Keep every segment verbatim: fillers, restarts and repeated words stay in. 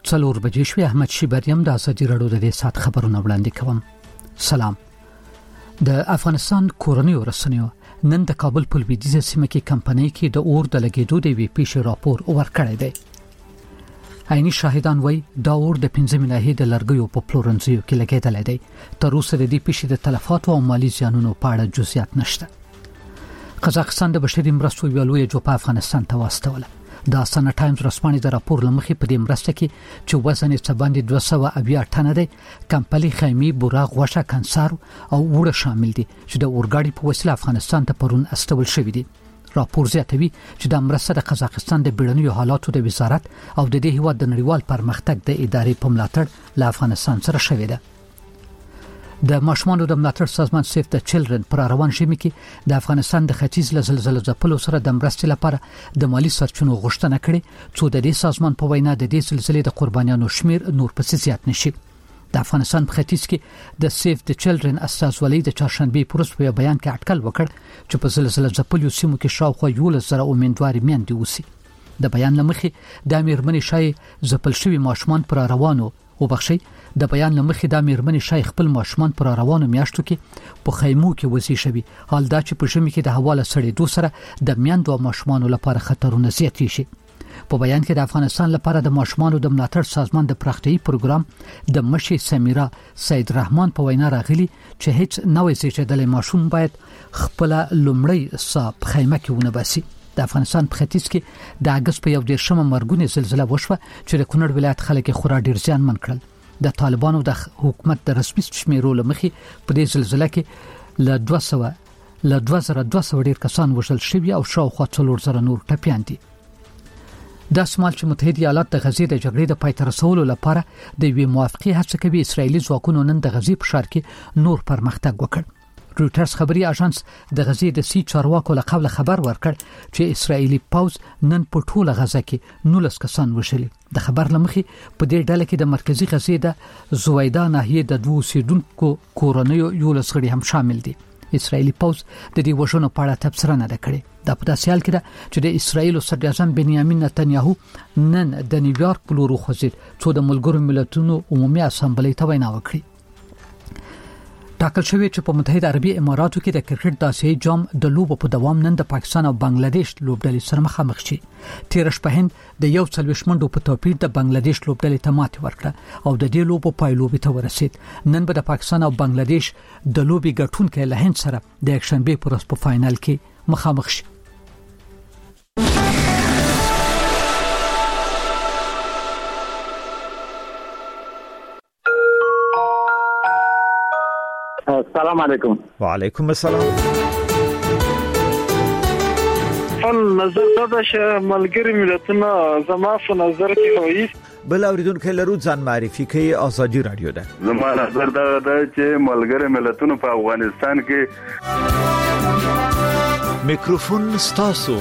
څلور بجې شوې. احمد شیبریم د ازادي راډیو د دې سات خبرونه وړاندې کوم. سلام. د افغانستان کورنیو رسنیو نن د کابل په لویدیځه سیمه کې کمپنۍ کې د اور د لګیدو د وی پیښې راپور ورکړی دی. عیني شاهدان وایي دا اور د پنځه ناحیې د لرګیو په پلورنځیو کې لګیدلی دی. تر اوسه د دې پیښې د تلفاتو او مالي زیانونو په اړه جزئیات نشته. قزاقستان د بشري مرستو یو لوی جوپه افغانستان ته واستوله. د سنا ټایمز رسمانې د راپور لمخې په دې مرسته کې چې وزن یې څه باندې دوه سوه اویا ټنه دی، کمپلي خیمې، بوره، غوښه، کنسار او وړه شامل دي چې د اورګاډي په وسیله افغانستان ته پرون استول شوی دي. راپور زیاتوي چې د مرسته د قزاقستان د بیړنیو حالاتو د وزارت او د دې هیواد د نړیوال پرمختګ د ادارې په ملاتړ له افغانستان سره شوی ده. د ماشومانو د ملاتړ سازمان سیف د چلډرن پر روان ژمي کې د افغانستان د ختیځ له زلزلې ځپلو سره د مرستې لپاره د مالی سرچینو غوښتنه کړې، څو د دې سازمان په وینا د دې سلسلې د قربانیانو شمیر نور پسې زیات نشي. د افغانستان په ختیځ کې د سیف د چلډرن استازولۍ د چهارشنبه پروس په بیان کې اټکل وکړ چې په زلزلې ځپلو سیمو کې شاوخوا یولس زره امیندوارې میندې اوسي. د بیان لمخې د امیرمنې شای ځپل شوی ماشومان پر روانو وبخشي د بیان لمخې د امیرمنې شای خپل ماشومان پر روانو میاشتو کې په خیمو کې وزي شوی، حال دا چې په ژمي کې د حواله سړې دو سره د میندو او ماشومانو لپاره خطرونه زیات شي. په بیان کې د افغانستان لپاره د ماشومانو د ملاتړ سازمان د پراختیايي پروګرام د مشي سمیرا سید رحمان په وینا راغلي چې هیڅ نوې زیږیدلې ماشوم باید خپل لومړی صاحب خیمه کې ونه باسي. د افغانستان په ختیځ کې د اگست په یو دیرشمه مرګونی زلزلہ وشوه چې د کونړ ولایت خلک خورا ډیر زیانمن کړل. د طالبانو د حکومت د رسمي شمیرو لمخې په دې زلزلہ کې له دوه سوه له دوه زره دوه سوه ډیر کسان وژل شوي او شاوخوا څلور زره نور ټپیان دي. د شمال چې متحده ایالات د غزې د جګړې د پای ته رسولو لپاره د یوې موافقې هڅه کوي، اسرایلی ځواکونو نن د غزې په ښار کې نور پرمختګ وکړ. رویټرز خبري اژانس د غزې د سی چارواکو له قبل خبر ورکړ چې اسرایلی پوځ نن په ټوله غزه کې نولس کسان وشلي. د خبر لمخې په دې ډله کې د مرکزی غزې د زویدا ناحیې د دوه سیدونکو کورنیو یولس غړي هم شامل دي. اسرایلی پوځ د دې وژنو په اړه تبصره نه کړې. د په داسې حال کې ده چې د اسرایل صدر اعظم بنیامین نتنیاهو نن د نیویارک په لور وخوځید څو د ملګرو ملتونو عمومي اسامبلې ته وینا وکړي. ټاکل شوی چې په متحده عربي اماراتو کې د کرکټ د آسیایي جام د لوبو په دوام نن د پاکستان او بنگلاديش لوبډلې سره مخامخ شي. تیر شپه هند د یو څلوېښت منډو په توپیر د بنگلاديش لوبډلې ته ماتې ورکړه او د دې لوبو پایلوبې ته ورسید. نن به د پاکستان او بنگلاديش د لوبي ګټونکو له هند سره د یکشنبه پر ورځ په فائنل کې مخامخ شي. السلام علیکم. وعلیکم السلام. فن نظر دا چې ملګری ملتونه زما په نظر کې وایي بل اوریدونکو لرو ځان معرفي کوي. ازادي رادیو ده. زما نظر دا ده چې ملګری ملتونه په افغانستان کې میکروفون ستاسو.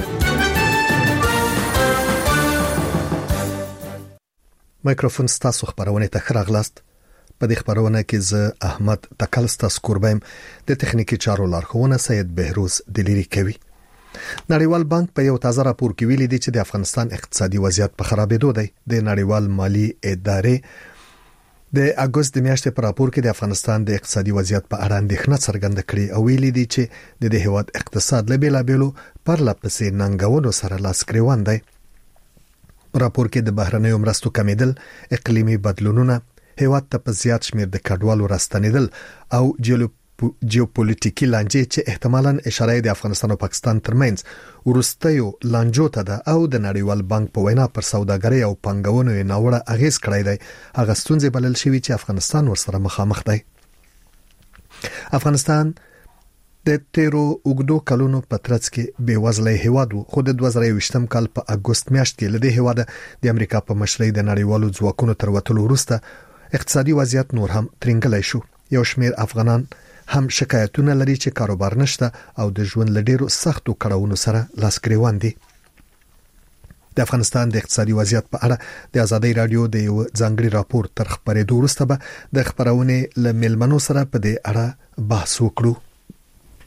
میکروفون ستاسو خبرونه ته خراغلاست. په دې خبرونه کې زه احمد تکلستا سکوربایم د تخنیکی چارو لارښوونه سید بهروز دلیری کوي. نړیوال بانک په یو تازه راپور کې ویلي دی چې د افغانستان اقتصادي وضعیت په خرابېدو دی. د نړیوال مالی ادارې د اگست د میاشتې په راپور کې د افغانستان د اقتصادي وضعیت په اړه اندېښنه څرګنده کړې او ویلي دی چې د دې هیواد اقتصاد له بیلابېلو پرلپسې ننګونو سره لاس ګریوان دی. راپور کې د بهرنیو مرستو کمیدل، اقلیمي بدلونونه، هیواد ته په زیات شمیر د کډوالو راستنیدل او جیوپولیټیکي لانجې چې احتمالاً اشاره د افغانستان او پاکستان ترمنځ ورستیو لانجو ته ده او د نړیوال بانک په وینا پر سوداګرۍ او پنګونو یې ناوړه اغیز کړی دی، هغه ستونزې بلل شوی چې افغانستان ورسره مخامخ دی. افغانستان د تیرو اوګدو کلونو په ترڅ کې بېوزله هیواد وو، خو د دوه زره یوویشتم کال په اګوست میاشت کې له دې هیواده د امریکا په مشرۍ د نړیوالو ځواکونو تر وتلو وروسته اقتصادي وضعیت نور هم ترنګلای شو. یو شمیر افغانان هم شکایتونه لري چې کاروبار نشته او د ژوند له ډیرو سختو کړاوونو سره لاس ګریوان دي. د افغانستان د اقتصادي وضعیت په اړه د ازادي رادیو د یو ځانګړي راپور تر خبرېدو وروسته به د خبرونه له ملمنو سره په دې اړه بحث وکړو.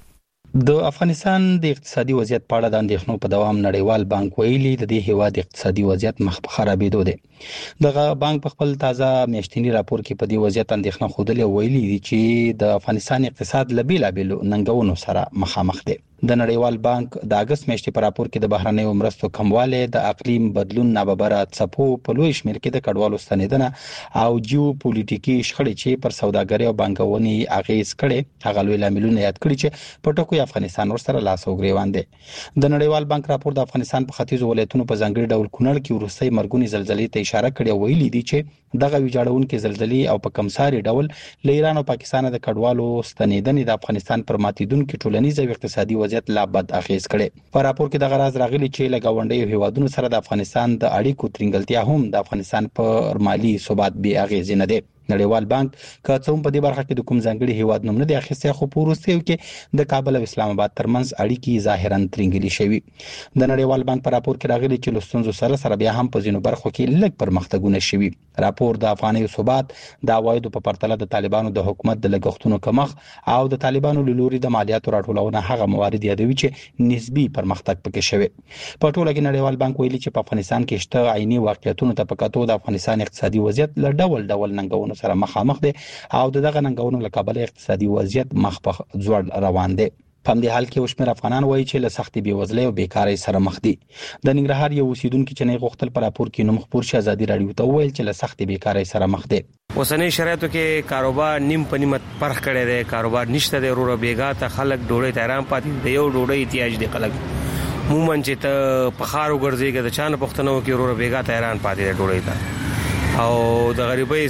د افغانستان د اقتصادي وضعیت په اړه د اندېښنو په دوام نړیوال بانک ویلي د دې هیواد اقتصادي وضعیت مخ په خرابېدو دی. دغه بانک په خپل تازه میاشتنی راپور کې په دې وضعیت اندېښنه خوده ویلي دي چې د افغانستان اقتصاد له بیلابېلو ننګونو سره مخامخ دی. د نړیوال بانک د اگست میاشتې په راپور کې د بهرنیو مرستو کمواله د اقلیم بدلون ناببره څپو په لوی شمېر کې د کډوالو ستنیدنه او جیو پولیټیکي شخړې چې پر سوداګرۍ او بانکونې اغیز کړي هغه لوی لاملونه یاد کړي چې په ټکو افغانستان ورسره لاس او ګریوان دي. د نړیوال بانک راپور د افغانستان په ختیځو ولایتونو په ځانګړي ډول کونړ کې ورستۍ مرګونی زلزلې ته اشاره کړې او ویلي دي چې دغه ویجاړونکو زلزلې او په کمساري ډول له ایران او پاکستان د کډوالو ستنیدنې د افغانستان پر ماتیدونکو ټولنیز او اقتصادي وضعیت لا بد اغیز کړي. په راپور کې د غراز راغلي چې لګاونډي هیوادونو سره د افغانستان د اړیکو ترنګلتیا هم د افغانستان پر مالی ثبات بي اغیز نه دی. نړیوال بانک که څه هم په دې برخه کې د کوم ځانګړي هیواد نوم نه دی اخیستی خو په وروستیو کې د کابل او اسلام آباد ترمنځ اړیکې ظاهرا ترنګلي شوي. د نړیوال بانک په راپور کې راغلي چې لستونزو سره سره بیا هم په ځینو برخو کې لږ پرمختګونه شوي. راپور د افغاني ثبات د عوایدو په پرتله د طالبانو د حکومت د لګښتونو کمښت او د طالبانو له لوري د مالیاتو راټولونه هغه موارد یادوي چې نسبی پرمختګ پکې شوی. په ټوله کې نړیوال بانک ویلي چې په افغانستان کې شته عیني واقعیتونو ته په کتو د افغانستان اقتصادي وضعیت له ډول ډول ننګونو سره مخامخ دي او دغه ننګونو له کابل اقتصادي وضعیت مخ په ځوړ روان دي. په دې حال کې وشمیر افغانان وایي چې له سختي بیوزلۍ او بیکارۍ سره مخ دي. د ننګرهار یو اوسیدونکو چې نه غوښتل پر راپور کې نوم خبر شي ازادي رادیو ته ویل چې له سختي بیکارۍ سره مخ دي. اوسنۍ شرایطو کې کاروبار نیم په نیمه پرخ کړي دي، کاروبار نشته دی، ورو بیګا ته خلک ډوړې تیران پاتې دی، یو ډوړې احتیاج دی خلک مومن چې ته په خارو ګرځيږي د چانه پښتنو کې ورو بیګا تیران پاتې دی ډوړې ته او د غریبۍ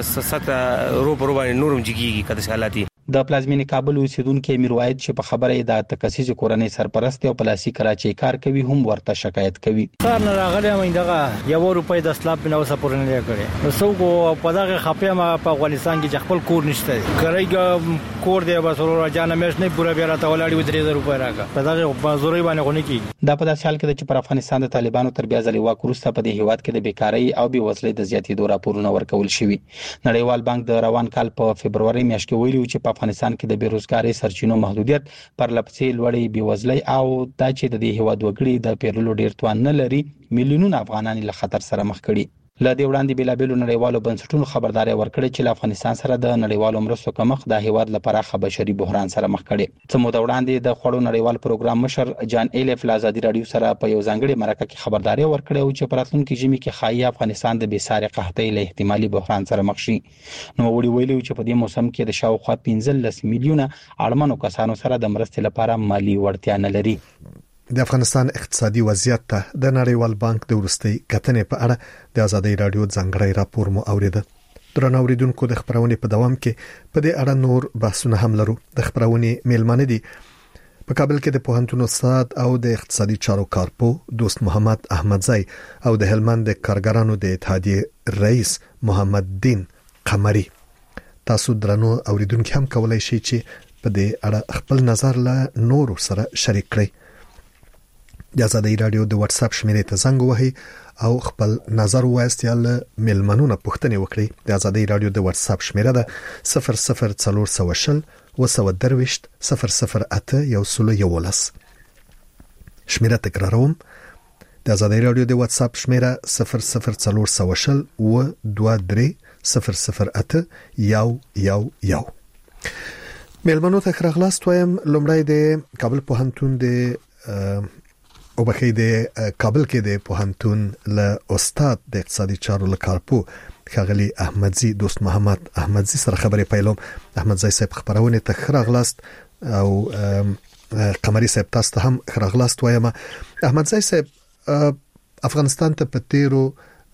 سسته رو پر باندې نورم جګیږي کده حالاتي. د پلازمینې کابل اوسیدونکو امیر واحد چې په خبره د تکسیز کورنۍ سرپرست او پلاسي کراچي کار کوي هم ورته شکایت کوي. کار نه راغلی مې دغه یو روپۍ د اسلام په نو سپور نه کړي نو څوک په دغه خپه ما په افغانستان کې خپل کور نشته کړی کور دی بس ورو جان مېش نه پورا بیا راته ولاړی و درې زره روپۍ راکا په دغه بازاري باندې غونې کی. دا په داسې حال کې چې پر افغانستان د طالبانو تر بیا ځلې واک وروسته په دې هیواد کې د بیکاری او بیوزلۍ د زیاتېدو راپورونه ورکول شوي. نړیوال بانک د روان کال په فبرवरी میاشت کې ویلي چې په افغانستان کې د بیروزګاری سرچینو محدودیت پر لپسې لوړې بیوزلۍ او د چې د دې هیواد وګړي د پیرلو ډیر توان نه لري میلیونونه افغانان له خطر سره مخ کړي. له دې وړاندې بلابلو نړیوالو بنسټونو خبرداري ورکړې چې افغانستان سره د نړیوالو مرستو کمښت د هیواد لپاره بشري بحران سره مخ کړي. څه موده وړاندې د خوړو نړیوال پروګرام مشر جان ایلف لازادي رادیو سره په یو ځانګړي مرکه کې خبرداري ورکړې او چې پراتلونکو ژمي کې خایي افغانستان د بیسارې قحطۍ له احتمالي بحران سره مخ شي. نو وړي ویلي چې په دې موسم کې د شاوخوا پنځلس میلیونه اړمنو کسانو سره د مرستې لپاره مالی وړتیا نه لري. د افغانستان اقتصادي وضعیت ته د نړیوال بانک د ورستۍ کتنې په اړه د ازادي رادیو ځانګړی راپور مو اوریده. درنو اوریدونکو د خبرونې په دوام کې په دې اړه نور بحثونه هم لرو. د خبرونې میلمانه دي په کابل کې د پوهنتون استاد او د اقتصادي چارو کارپو دوست محمد احمدزی او د هلمند د کارګرانو د اتحادیې رئیس محمد دین قمری. تاسو درنو اوریدونکو هم کولای شئ چې په دې اړه خپل نظر له نور سره شریک کړئ. د ازادي رادیو د واتس اپ شمیرې ته زنګ وهئ او خپل نظر وایست یا ملمنونه پوښتنه وکړئ. د ازادي رادیو د واتس اپ شمیره ده صفر صفر څلور سو شل وسو درويشت صفر صفر اته یو سلو یولس. شمیره تکراروم. د ازادي رادیو د واتس اپ شمیره صفر صفر څلور سو شل و دوه درې صفر صفر اته یو یو یو. ملمنو ته خرغلاست وایم. لومړی د کابل پوهنتون د او بخې د کابل کې د پوهنتون له استاد د اقتصادي چارو لکارپو خغلی احمدزی دوست محمد احمدزی سره خبرې پیلوم. احمدزی صاحب خبرونه ته خرغلاست او قمری صاحب تاسو ته هم خرغلاست وایم. احمدزی صاحب افغانستان ته په تیرو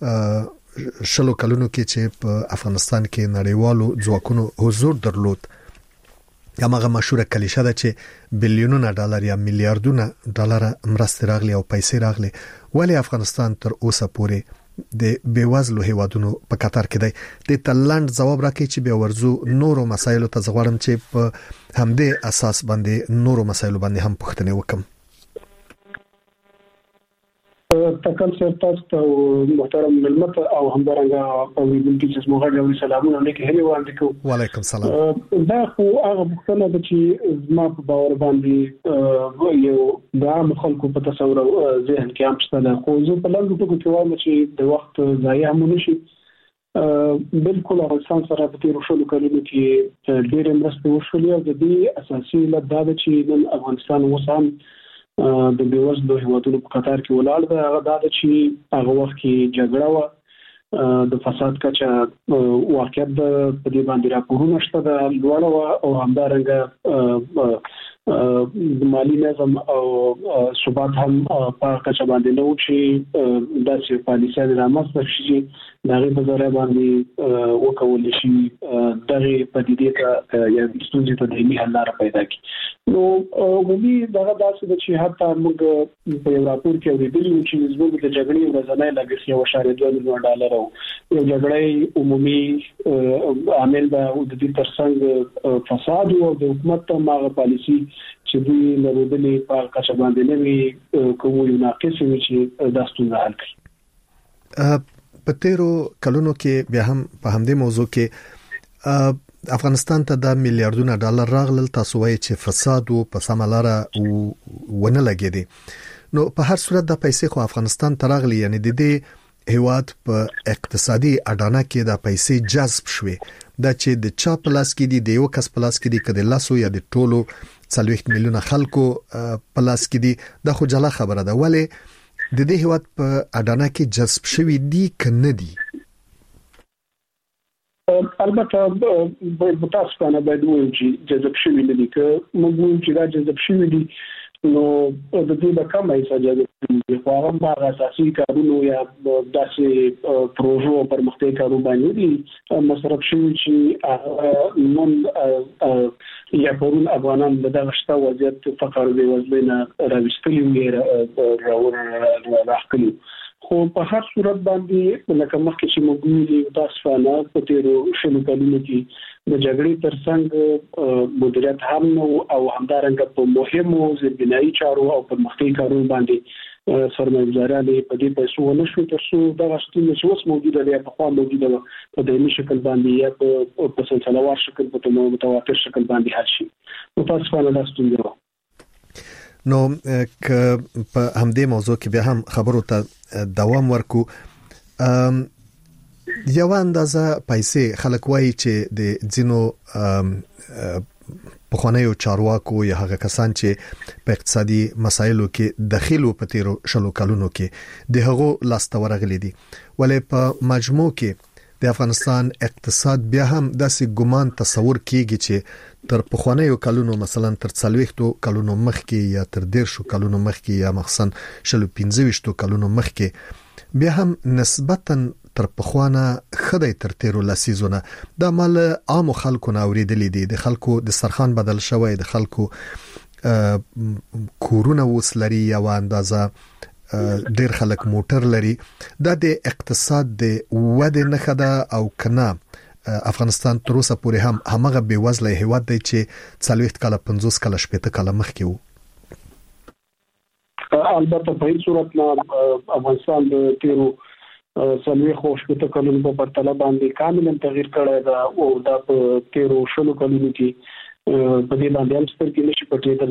شلو کلونو کې چې په افغانستان کې نړیوالو ځواکونو حضور درلود هغه مشهور کلیشه ده چې بلیونونه ډالر یا میلیارډونه ډالر مرستې راغلي او پیسې راغلي، ولی افغانستان تر اوسه پورې د بیوازلو هیوادونو په قطار کې دی. د تلند جواب راکړي چې به ورزو نورو مسایلو ته زغړم چې په همدې اساس باندې نورو مسایلو باندې هم پوښتنه وکم. تکل سر تاسو ته محترم ملمت او همدارنګه او د دې موږ غوړي سلامونه لیکي هلي وړاندې کوم. وعلیکم السلام. دا خو هغه مختلف د چې زما په باور باندې یو د خلکو په تصور ذهن کې هم شته. خو زه په لږ ټکو کې وایم چې د وخت ضایع هم نشي. بالکل افغانستان سره په تیر شلو کلونو کې ډېر مرسته وشولې او د دې اساسي علت دا ده چې نن افغانستان وسام د بیوزلو هیوادونو په قطار کې ولاړ دی. هغه دا ده چې هغه وخت کې جګړه و، د فساد کچه واقعیت د په دې باندې راپورونه شته د لوړه او همدارنګه د مالی نظم او ثبات هم په کچه باندې نو چې داسې پالیسي رامنځته شي دغه په ذریعہ باندې وکول شي دغه پدیدې ته یا ستونزې ته د علمي حل لار پیدا کړي. نو عمومي دغه داسې د چې حتی موږ په یو راپور کې اورېدلی و چې زموږ د جګړې ورځنی لګښت یو اشاریه دوه میلیونه ډالر او یو جګړې عمومي عامل د دې ترڅنګ فساد او د حکومت ماغه پالیسي چې دوی لرودلې په کچه باندې نوي کومو ناقص وي چې دا ستونزه حل کړي. په تیرو کلونو کې بیا هم په همدې موضوع کې افغانستان ته د میلیارډونو ډالر راغلل. تاسو وایي چې فساد او په سملاره ونه لګیدي. نو په هر صورت د پیسې خو افغانستان ته راغلي، یعنی د دې هیواد په اقتصادي اډانه کې د پیسې جذب شوي. دا چې د چا پلاس کې دي، د یو کس پلاس کې دي، کله لاسو یا د ټولو څلوېښت میلیونه خلکو پلاس کې دي، دا خو جلا خبره ده. ولې د دې هیواد په اډانه کې جذب شوي دي کنه دي؟ البته په تاسو باندې باید وایو چې جذب شوي نه دي. که موږ وایو چې دا جذب شوي دي نو د دې د کومه حصہ جذب دي خو هغه د اساسي کارونو یا داسې پروژو پرمختګ کارو باندې دي مصرف شوي چې نن یا پرون افغانان د دغه شته وضعیت فقر دی وزلینه راوستلی وي راور راخلي. خو په هر صورت باندې لکه مخکې چې موږ ویلي تاسو نه په تیرو شلو کلونو کې د جګړې ترڅنګ مدیریت هم او همدارنګه په مهمو زیربنایي چارو او پرمختګ کارو باندې سرمایه‌ګزاري په دې پیسو ونشو ترڅو دغه ستونزې چې اوس موجوده ده په خوا موجوده ده په دایمي شکل باندې یا په سلسلهوار شکل په متواتر شکل باندې حل شي. نو تاسو په اړه ستونزه نو ک په همدې موضوع کې به هم خبرو ته دوام ورکو. یو اندازه پیسې خلک وایي چې د ځینو پخوانیو چارواکو یا هغه کسان چې په اقتصادي مسایلو کې دخیلو په تیرو شلو کلونو کې د هغو لاسته ورغلي دي. ولې په مجموع کې د افغانستان اقتصاد بیا هم داسې ګمان تصور کیږي چې تر پخوانیو کلونو مثلا تر څلوېښتو کلونو مخکې یا تر دیرشو کلونو مخکې یا مخصوصا شلو پنځه ویشتو کلونو مخکې بیا هم نسبتاً تر پخوانه خدای تر تیرو لسیزونه د مال عام خلکو نه اوریدلې دي. د خلکو د سرخان بدل شوی، د خلکو کورونه وسلري یو اندازه ډیر خلک موټر لري. دا د اقتصاد د وده نه خده او کنه افغانستان تر اوسه پورې هم همغه بیوزله هیواد دی چې څلوېښت کاله پنځوس کاله شپېته کاله مخکې وو. البته په هیڅ صورت نه افغانستان د تیرو سلوي خو شپته کلونو په پرتله باندې کاملا تغییر کړی دا او دا په تیرو شلو کلونو کې په دې باندې هم ستر کې نشي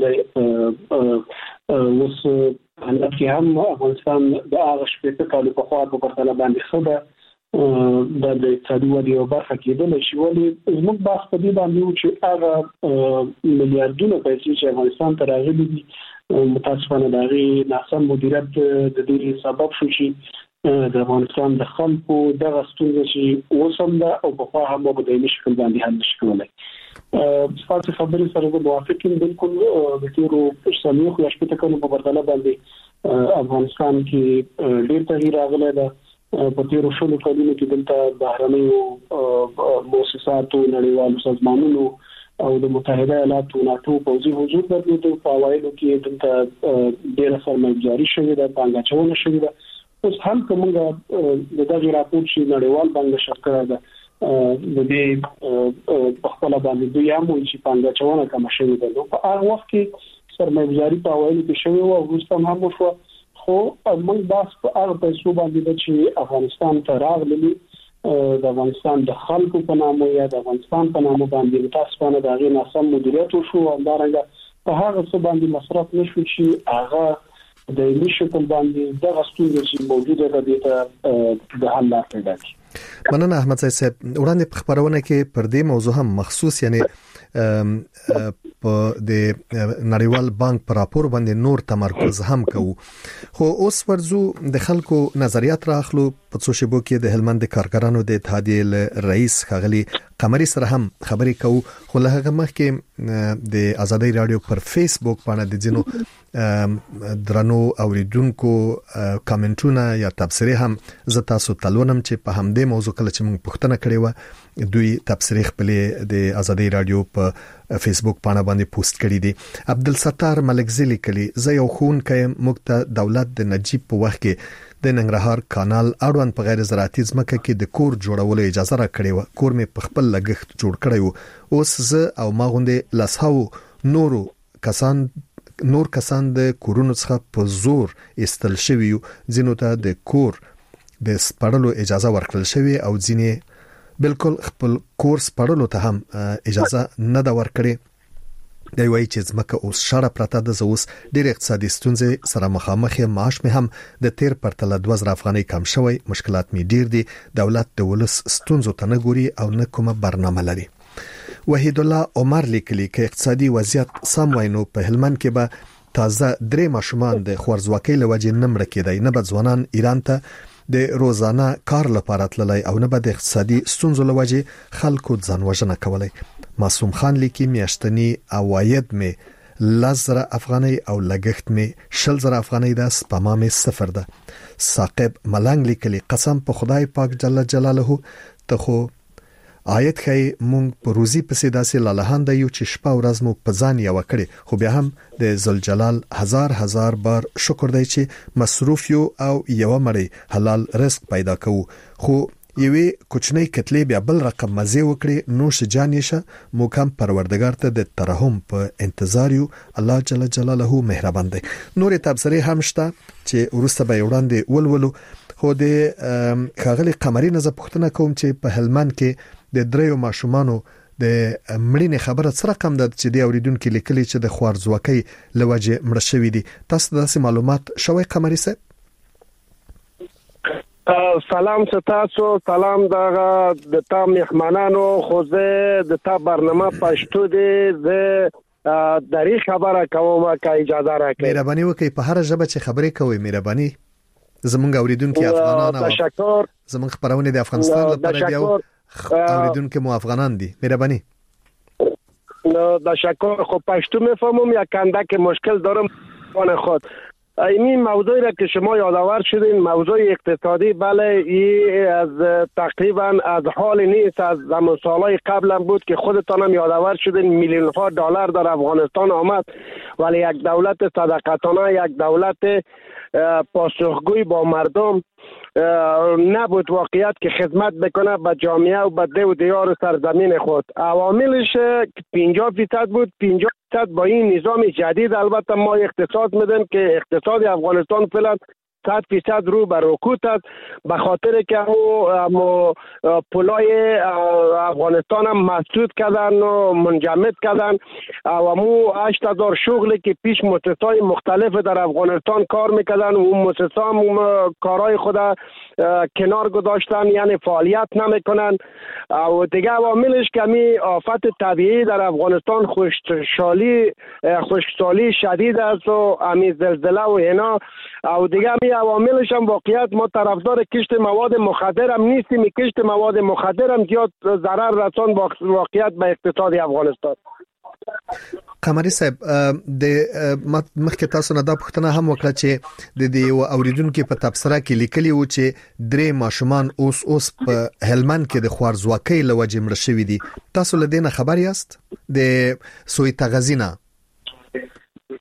پټېدل. اوس حالت کې هم افغانستان د هغه شپته کلونو په خوا په پرتله باندې خبره د اقتصادي ودې یو برخه کېدل شي. ولې زموږ بحث په دې باندې و چې هغه میلیارډونه پیسې چې افغانستان ته راغلي دي متاسفانه د هغې ناسم مدیریت د دې سبب شو چې د افغانستان د خلکو دغه ستونزه چې اوسم ده او په خوا هم په دایمي شکل باندې حل نشي کولای. ستاسو خبرې سره زه موافق یم. بالکل د تیرو څلوېښت یا شپېته کلونو په پرتله باندې افغانستان کې ډېر تغییر راغلی ده. په تیرو شلو کلونو کې دلته بهرنیو مؤسساتو نړیوالو سازمانونو او د متحده ایالاتو ناتو پوځي حضور درلود. په اوایلو کې دلته ډېره سرمایه‌ګزاري شوې ده، پانګه اچونه شوې ده. اوس هم کومه د دغه راپور چې نړیوال بانک شرکت ده د دې په خپل باندې دوی هم چې پانګه اچونه کوم شوې ده. نو په هغه وخت کې سرمایه‌ګزاري په اوایلو کې شوې او وروسته هم وشو. خو موږ باس په هغه پیسو باندې چې افغانستان ته راغلي د افغانستان د خلکو په نامه یا د افغانستان په نامه باندې تاسو نه د غي ناسم مدیریت شو او دارنګه په هغه څه باندې مصرف نشو چې هغه د نشکل باندې د غستون چې موجوده ده د د حل لار پیدا کی. مننه احمد صاحب. وړاندې په خبرونه کې پر دې موضوع هم مخصوص یعنی په د نړیوال بانک پر راپور باندې نور تمرکز هم کوو، خو اوس ورزو د خلکو نظریات راخلو. په څو شبو کې د هلمند کارګرانو د اتحادیې رئیس خغلی قمري سره هم خبرې کوو، خو له هغه مخکې د آزادۍ رادیو پر فیسبوک باندې د جنو درنو اوریدونکو کامنټونه یا تبصرې هم ز تاسو تلونم چې په همدې موضوع کله چې موږ پوښتنه کړې و دوی تبصرې خپلې د آزادۍ رادیو په فیسبوک باندې باندې پوسټ کړی دي. عبدالستار ملکزی لیکلی زه یو خون کایم موږ ته دولت د نجیب په وخت کې د ننګرهار کانال اړوند په غیر زراعتي ځمکه کې د کور جوړولو اجازه را کړې و. کور مې په خپل لګښت جوړ کړی و. اوس زه او ما غوندې لسهاو نورو کسان نور کسان د کورونو څخه په زور استل شوی یو. ځینو ته د کور د سپړلو اجازه ورکړل شوی او ځینې بالکل خپل کور سپړلو ته هم اجازه نه دا ورکړي. دی وایي چې ځمکه اوس شاړه پرته ده. زه اوس ډېر اقتصادي ستونزې سره مخامخ یم. معاش مې هم د تیر پرتله دوه زره افغانۍ کم شوی. مشکلات مې ډېر دي. دولت د ولس ستونزو ته نه ګوري او نه کومه برنامه لري. وحید الله عمر لیکلی چې اقتصادي وضعیت سم وای نو په هلمند کې به تازه درې ماشومان د خوارځواکۍ له وجې نه مړه کېدای، نه به ځوانان ایران ته د روزانه کار لپاره تللی او نه به د اقتصادي ستونزو له وجې خلکو ځان وژنه کولی. معصوم خان لیکي میاشتنی عواید مې لس زره افغانۍ او لګښت مې شل زره افغانۍ ده، سپما مې صفر ده. ثاقب ملنګ لیکلی قسم په خدای پاک جل جلاله ته خو آیت خی مونږ په روزي پسې داسې لالهانده یو چې شپه ورځ مو په ځان یو کړي، خو بیا هم د ذوالجلال هزار هزار بار شکر دی چې مصروف یو او یو مړی حلال رزق پیدا کوو. خو یوې کوچنی کتلې بیا بل رقم مزه وکړي نوش جان یشه مو کم پروردگار ته د ترحم په انتظار یو. الله جل جلاله مهربان دی. نور تبصره هم شته چې ورسته به وړاندې ولولو، خو د خاغلی قمري نه زه پوښتنه کوم چې په هلمند کې د دریو ماشومانو د مړینې خبره څه رقم ده چې د اوریدونکو لیکلي چې د خوارځواکۍ لوجه مړ شوی دي. تاسو داسې معلومات شوي قمري صاحب؟ سلام ستاسو، سلام دغه د تا مهمانانو، خو زه د تا برنامه پښتو دی، زه د ری خبره کوم که اجازه راکړئ. مهرباني وکړئ په هر ژبه چې خبرې کوئ. مهرباني زمونږ اوریدونکو افغانان او تشکر. زمونږ خبرونه د افغانستان لپاره دی او اوریدونکو مو افغانان دي. مهرباني. نو تشکر. خب پښتو میفهمم، یک اندک مشکل دارم خانه خود. این موضوعی را که شما یادآور شدین، موضوع اقتصادی، بله این از تقریبا از حال نیست، از زمان سالهای قبل هم بود که خودتان هم یادآور شدین میلیون ها دلار در افغانستان آمد، ولی یک دولت صداقتانه، یک دولت پاسخگوی با مردم نبود واقعیت که خدمت بکنه به جامعه و به ده و دیار و سرزمین خود. عواملش پنجاه فیصد بود. پنجاه فیصد با این نظام جدید البته ما اقتصاد میدیم که اقتصاد افغانستان فعلا صد فیصد رو به رکود است، به خاطر که او پولای افغانستان هم مسدود کردن و منجمد کردن و مو هشت هزار شغلی که پیش مؤسسات مختلف در افغانستان کار میکردن و مؤسسات هم کارهای خود کنار گذاشتن، یعنی فعالیت نمیکنن. و دیگه عواملش که می آفت طبیعی در افغانستان خشکسالی خشکسالی شدید است و امی زلزله و اینا. و دیگه می عواملش هم واقعیت ما طرفدار کشت مواد مخدر هم نیستیم. کشت مواد مخدر هم زیاد ضرر رسان واقعیت به اقتصاد افغانستان. قمري صاحب د مخکې تاسو نه دا پوښتنه هم وکړه چې د دې اوریدونکو په تبصره کې لیکلي و چې درې ماشومان اوس اوس په هلمند کې د خوارځواکۍ له وجې مړه شوي دي. تاسو له دې نه خبر یاست؟ د سوی تغزینا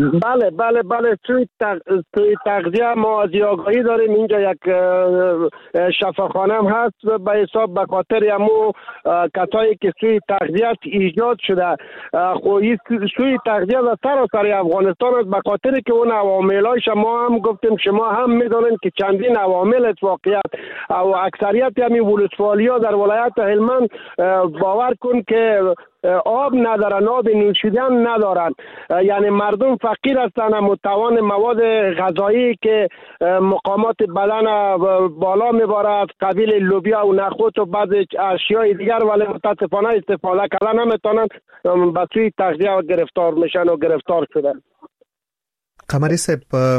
بله بله بله توی توی تغذیه ما از آگاهی داریم. اینجا یک شفاخانه هم هست به حساب به خاطر همو کسایی که سوی تغذیه ایجاد شده. خویی سوی تغذیه در سراسر افغانستان است به خاطر که اون عواملایش ما هم گفتیم شما هم میدونین که چندین عوامل است واقعیت او اکثریت همین ولسوالیا در ولایت هلمند باور کن که آب ندارن، آب نوشیدن ندارن، یعنی مردم فقیر هستن. متوان مواد غذایی که مقامات بدن بالا میبرد قبیل لوبیا و نخود و بعض اشیای دیگر ولی متاسفانه استفاده کردن نمیتونن به سوی تغذیه گرفتار میشن و گرفتار شدن. قمری صاحب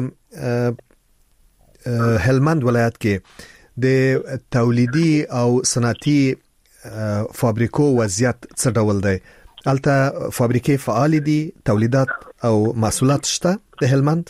هلمند ولایت کې د تولیدي او صنعتي فابریکو وضعیت څه ډول دی؟ البته فابریکې فعال دي، تولیدات او محصولات شته د هلمند؟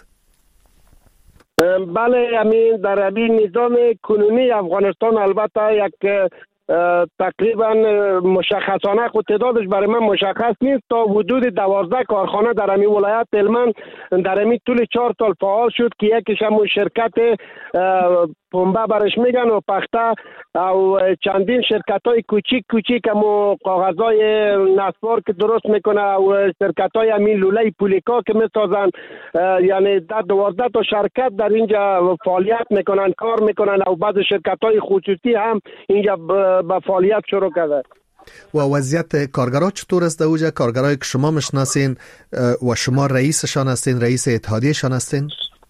بله، همین در همین نظام کنونی افغانستان البته یک تقریبا مشخصانه خود تعدادش برای من مشخص نیست تا حدود دوازده کارخانه در همین ولایت هلمند در همین طول چهار سال فعال شد که یکیش همون شرکت پنبه برش میگن و پخته او چندین شرکت های کوچیک کوچیک همو کاغذهای نسوار که درست میکنه و شرکت های همین لوله پولیکا که میسازن، یعنی در دوازده تا شرکت در اینجا فعالیت میکنن، کار میکنن و بعض شرکت های خصوصی هم اینجا به فعالیت شروع کرده. و وضعیت کارگرها چطور است در اوجه؟ کارگرایی که شما مشناسین و شما رئیسشان هستین، رئیس اتحادیهشان هستین؟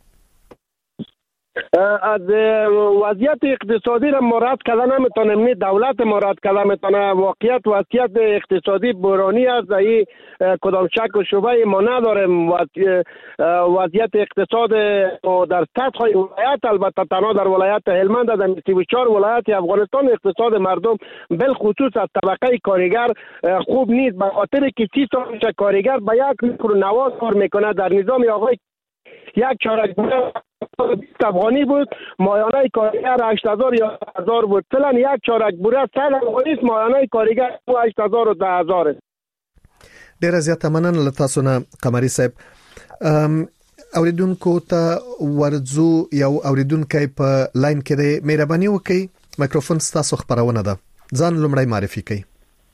از وضعیت اقتصادی را مراد کردن نمیتونم، نی دولت مراد کردن میتونه. واقعیت وضعیت اقتصادی بحرانی است، این کدام شک و شبهه ما نداریم. وضعیت اقتصاد در سطح ولایت البته تنها در ولایت هلمند در سی و چهار ولایت افغانستان اقتصاد مردم بالخصوص از طبقه کارگر خوب نیست، به خاطر که سی سال کارگر به یک میکرو نواز کار میکنه. در نظام آقای یک چارک بیست افغانی بود، مایانه کارگر هشت هزار یا هزار بود. فعلا یک چارک بوره صد افغانی است، مایانه کارگر هشت هزار و ده هزار است. ډیره زیاته مننه له تاسو نه قمري صاحب. اوریدونکو ته ورځو یو اوریدونکو په لاین کې دی، مهرباني وکړئ میکروفون ستاسو خبرونه ده، ځان لومړی معرفي کړئ.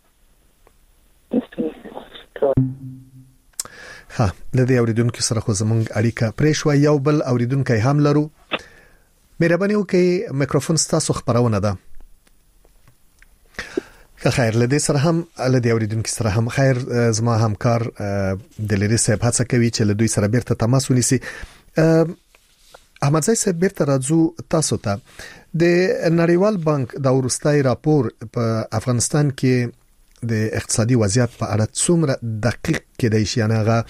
ها د دې اوریدونکو سره خو زمونږ اړیکه پرې شو. یو بل اوریدونکو هم لرو، مهرباني وکړئ میکروفون ستاسو خبرونه ده. خیر، لدې سره هم لدې اوریدونکو سره هم خیر. زما همکار د لری صاحب هڅه کوي چې له دوی سره بیرته تماس ونیسي. احمدزی صاحب بیرته راځو تاسو ته. د نړیوال بانک د ورستای راپور په افغانستان کې د اقتصادي وضعیت په اړه څومره دقیق کېدای شي؟ یعنی هغه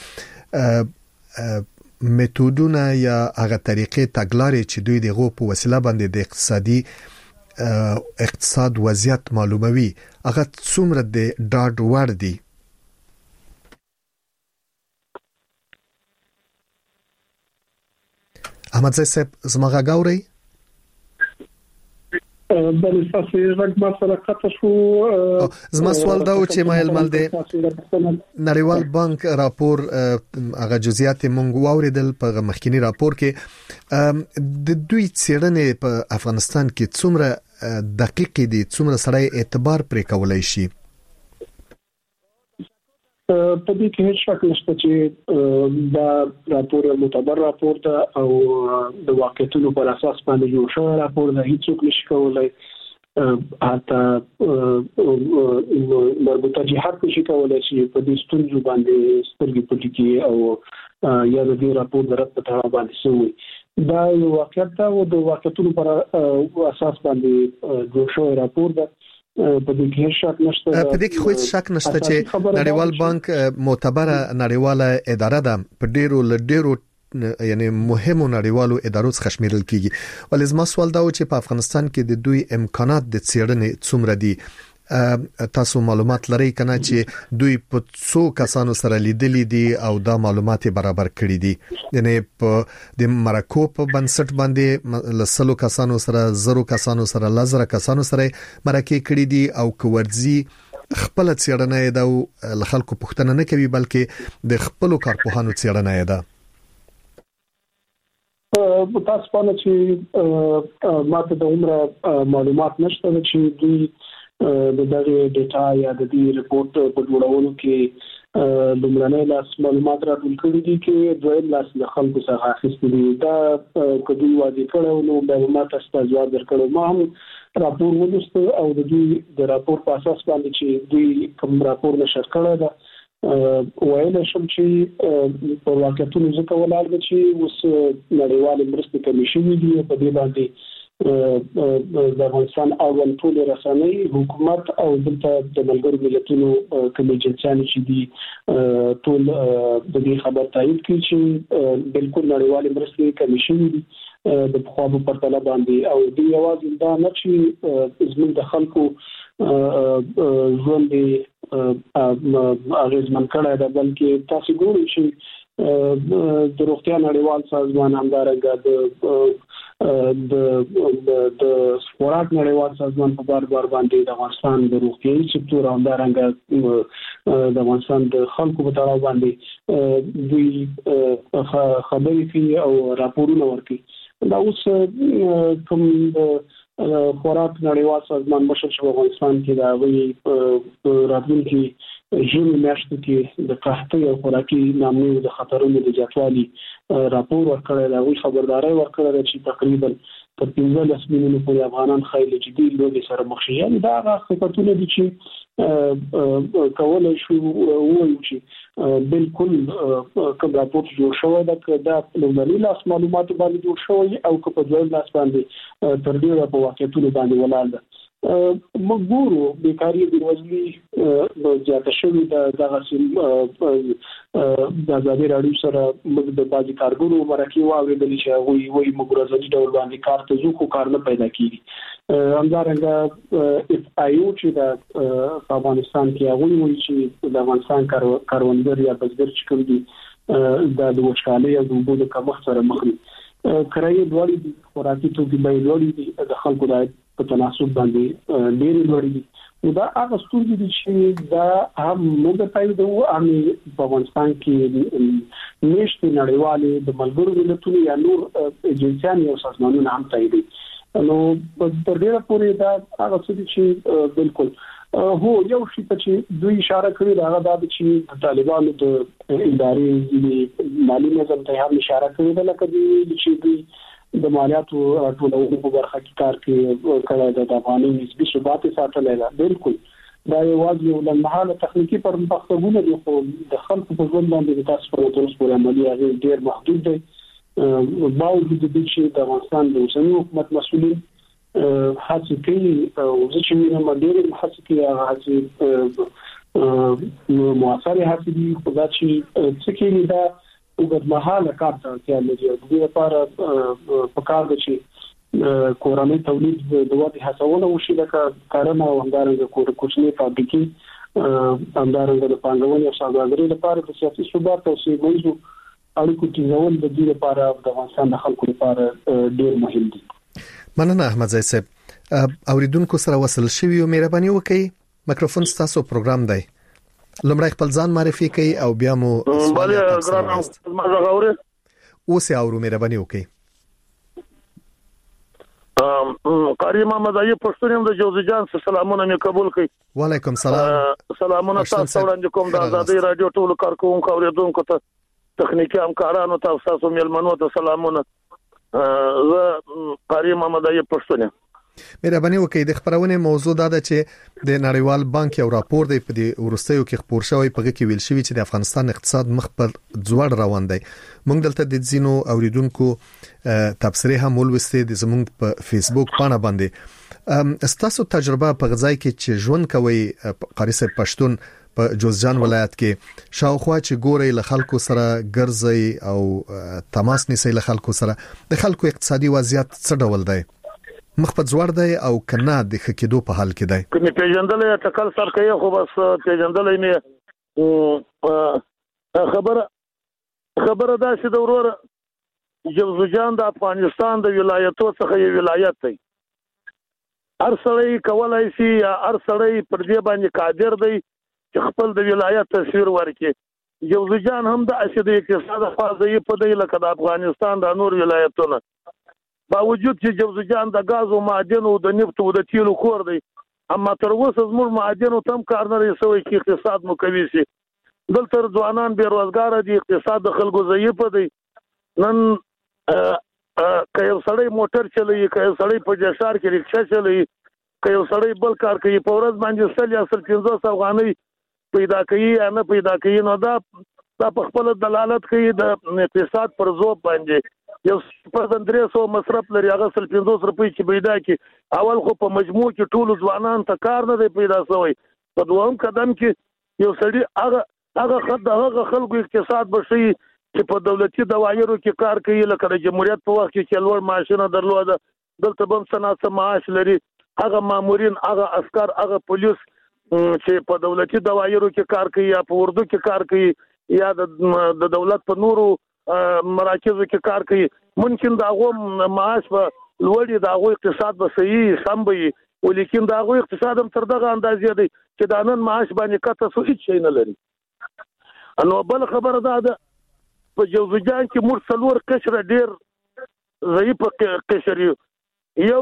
میتودونه یا هغه طریقې تګلارې چې دوی دغه په وسیله باندې د اقتصادي اقتصاد وضعیت معلوموي هغه څومره د ډاډ وړ دي؟ احمدزی صاحب زما غږ اورئ؟ بل تاسو یې ما سره قطع شو. زما سوال دا و چې مایل مل دی نړیوال بانک راپور هغه جزئیات مونږ واوریدل په مخکینی راپور کې د دوی څېړنې په افغانستان کې څومره دقیق دي، څومره سړی اعتبار پرې کولای شي؟ په دې کې هیڅ شک نشته چې دا راپور معتبر راپور ده او د واقعیتونو پر اساس باندې جوړ شوی راپور ده. هیڅوک نشي کولای حتی مربوطه جهات نشي کولای چې په دې ستونزو باندې سترګې پټې کړي او یا د دې راپور د رد په تړاو باندې سوي. دا یو واقعیت ده او د واقعیتونو پر اساس باندې جوړ شوی راپور ده. په دې کې شک نشته په دې کې خو هیڅ شک نشته چې نړیوال بانک معتبره نړیواله اداره ده، په ډیرو لډیرو یعنی مهمو نړیوالو ادارو څخه شمیرل کیږي. ولې زما سوال دا و چې په افغانستان کې د دوی امکانات د څېړنې څومره دي؟ تاسو معلومات لرئ کنه چې دوی په څو کسانو سره لیدلي دي او دا معلومات برابر کړي دي؟ یعنی په د مرکو په بنسټ باندې لسلو کسانو سره، زرو کسانو سره، لزر کسانو سره مرکه کړي دي او کوورځي خپل څېړنه ده او خلکو پوښتنه نه کوي بلکې د خپل کارپوهانو څېړنه ده؟ تاسو په اړه چې ماته د عمره معلومات نشته چې دوی د دغه ډیټا یا د دې ریپورت په جوړولو کې لومړنۍ لاس معلومات راټول کړي دي چې دویم لاس د خلکو څخه اخیستل دي دا کدي واضح کړو نو به ما تاسو ته ځواب درکړم ما هم راپور ولست او د دې د راپور په اساس باندې چې دوی کوم راپور نشر کړی دا وایي شم چې په واقعیتونو ځکه ولاړ دي چې اوس نړیوال مرستې کمیشن دی په دې باندې د افغانستان اول ټول رسنۍ حکومت او دلته د ملګرو ملتونو کوم ایجنسیان چې دي ټول د دې خبر تایید کوي چې بالکل نړیوال مرستې کمیشن دی د خو په پرتله باندې او د یوازې دا نه چې زموږ د خلکو ژوند اغیزمن کړی دا بلکې تاسو ګورئ چې د روغتیا نړیوال سازمان همدارنګه د د د خوراک نړیوال سازمان په بار بار باندې د افغانستان د روغتیايي سکتور همدارنګه د افغانستان د خلکو په تړاو باندې دوی خبرې کوي او راپورونه ورکوي دا اوس کوم خوراک نړیوال سازمان مشر شو افغانستان کې دا وی راتلونکي ژوند میاشتو کې د قحطۍ او خوراکي نامنیو د خطرونو د زیاتوالي راپور ورکړی دا وی خبرداري ورکړی چې تقریبا تر پنځلس میلیونه پورې افغانان خایي جدي لوږې سره مخ شي یعنی دا هغه صفتونه دي چې کولای شو وایو چې بالکل کوم راپور جوړ شوی دا د لومړني لاس معلوماتو باندې جوړ شوی او که په دویم لاس باندې تر ډیره په واقعیتونو باندې ولاړ ده مګورو بیکاری د وزلي زیاته شوی د دغه سیم د ازادي راډیو سره موږ د بازي کارګرو مرکه واورېدل چې وی وی موږ ځنی ډول باندې کار ته ځو خو کار نه پیدا کیږي همدارنګه اف آی او چې د افغانستان کې هغه وی چې د افغانستان کاروانګر یا بزګر چې کوم دي د وچکالۍ او د اوبو د کمښت سره مخ دي کرایي دوړي دي خوراکي توکي به لوړي دي د خلکو د په تناسب باندې ډېری لوړي دي دا هغه ستونزې دي چې دا هم موږ ته د امي په افغانستان کې نشته نړیوالې د ملګرو ملتونو یا نور ایجنسیان او سازمانونه هم تایید نو په ډېره پورې دا هغه څه چې بالکل هو یو شی ته چې دوی اشاره کوي دا هغه د چې طالبانو د ادارې مالی نظام ته هم اشاره کوي دا لکه چې دوی د مالیاتو ټولولو په برخه کې کار کوي کړه د افغاني نسبي ثبات ساتلای دا بالکل دا یوازې یو لمحاله تخنیکی پرمختګونه دي خو د خلکو په ژوند باندې تاسو په تاسو پورې عملي هغه ډیر محدود دي باوجود د دې چې د افغانستان د اوسنی حکومت مسؤلین هڅه کوي او چې موږ ډېر هڅه کوي هغه موثره هڅه دي خو دا چې څه کوي دا وګړمحاله کار ته اړتیا لري د دې لپاره په کار دي چې کورنۍ تولید د وادي هڅونه وشي لکه کارونه او همدارنګه کوچني فابریکې همدارنګه د پانګونې او سوداګرۍ لپاره د سیاسي ثبات او سیمایي اړیکو ټینګول د دې لپاره د افغانستان د خلکو لپاره ډېر مهم دي. مننه احمد زئی صاحب اوریدونکو سره وصل شوی او مهرباني وکړئ میکروفون تاسو پروګرام دی لمړی خپل ځان معرفي کړئ او بیا مو بله ګرام مزه غوړې اوس یې اورو مهرباني وکړئ. ام قاری محمد ایوب پښتون یم د جوزجان سره سلامونه مې قبول کړئ. وعلیکم سلام. سلامونه تاسو وړاندې کوم د آزادۍ رادیو ټول کارکونکو اوریدونکو ته تخنیکی همکارانو ته تاسو مېلمنو ته سلامونه. زه قاری محمد ایوب پښتون یم. مهرباني وکړئ د خبرونه موضوع دا ده چې د نړیوال بانک یو راپور دی په دې ورستیو کې خبر شوی په کې ویل شوی چې د افغانستان اقتصاد مخ پر ځوړ روان دی. موږ دلته د ځینو اوریدونکو تبصره هم ولوستې د زموږ په فیسبوک باندې باندې ستاسو تجربه په غځای کې چې ژوند کوي قاری صاحب پښتون په جوزجان ولایت کې شاوخوا چې ګوري له خلکو سره ګرځي او تماس نیسي له خلکو سره د خلکو اقتصادي وضعیت څه ډول دی مخ په ځوړ دی او کنه د خکېدو په حال کې دی. کومې پیژندلې ټکل سر کوي خو بس پیژندلې مې خبره خبره دا چې د ورور جوزجان د افغانستان د ولایتو څخه یو ولایت دی. هر سړی کولای شي یا هر سړی پر دې باندې قادر دی چې خپل د ولایت تصویر ورکړي. جوزجان هم د اسید اقتصاد فازي په دی لکه د افغانستان د نور ولایتونو باوجود چې جوزجان د غاز او معدن او د نفت او د تیلو کور دی اما تر اوسه زموږ معدن او تم کار نه رسوي چې اقتصاد مو کوي سي دلته ځوانان بیروزګار دي اقتصاد د خلکو ضعیف دی نن که یو سړی موټر چلوي که یو سړی په جشار کې رکشا چلوي که یو سړی بل کار کوي په ورځ باندې سل یا سل پنځه سوه افغانۍ پیدا کوي یا نه پیدا کوي نو دا دا په خپل دلالت کوي د اقتصاد پر ذوب باندې یو په درې سوه مصرف لري هغه سل پنځوس روپۍ چې پیدا کی اول خو په مجموع کې ټول ځوانان ته کار نه دی پیدا شوی په دوهم قدم کې یو سړی هغه هغه خد هغه خلکو اقتصاد بشي چې په دولتي دوايرو کې کار کوي لکه د جمهوریت په وخت کې چلور معاشونه درلوده دلته بم صنعت معاش لري هغه مامورین هغه عسكر هغه پولیس چې په دولتي دوايرو کې کار کوي یا په اردو کې کار کوي یا د دولت په نورو مراکزو کې کار کوي ممکن دا غو معاش په لوړی دا غو اقتصاد به صحیح سم وي ولیکن دا غو اقتصاد هم تر دغه اندازې دی چې دا نن معاش باندې کته څه هیڅ شي نه لري نو بل خبره ده په جوزجان کې مور څلور قشر ډیر ضعیف قشر یو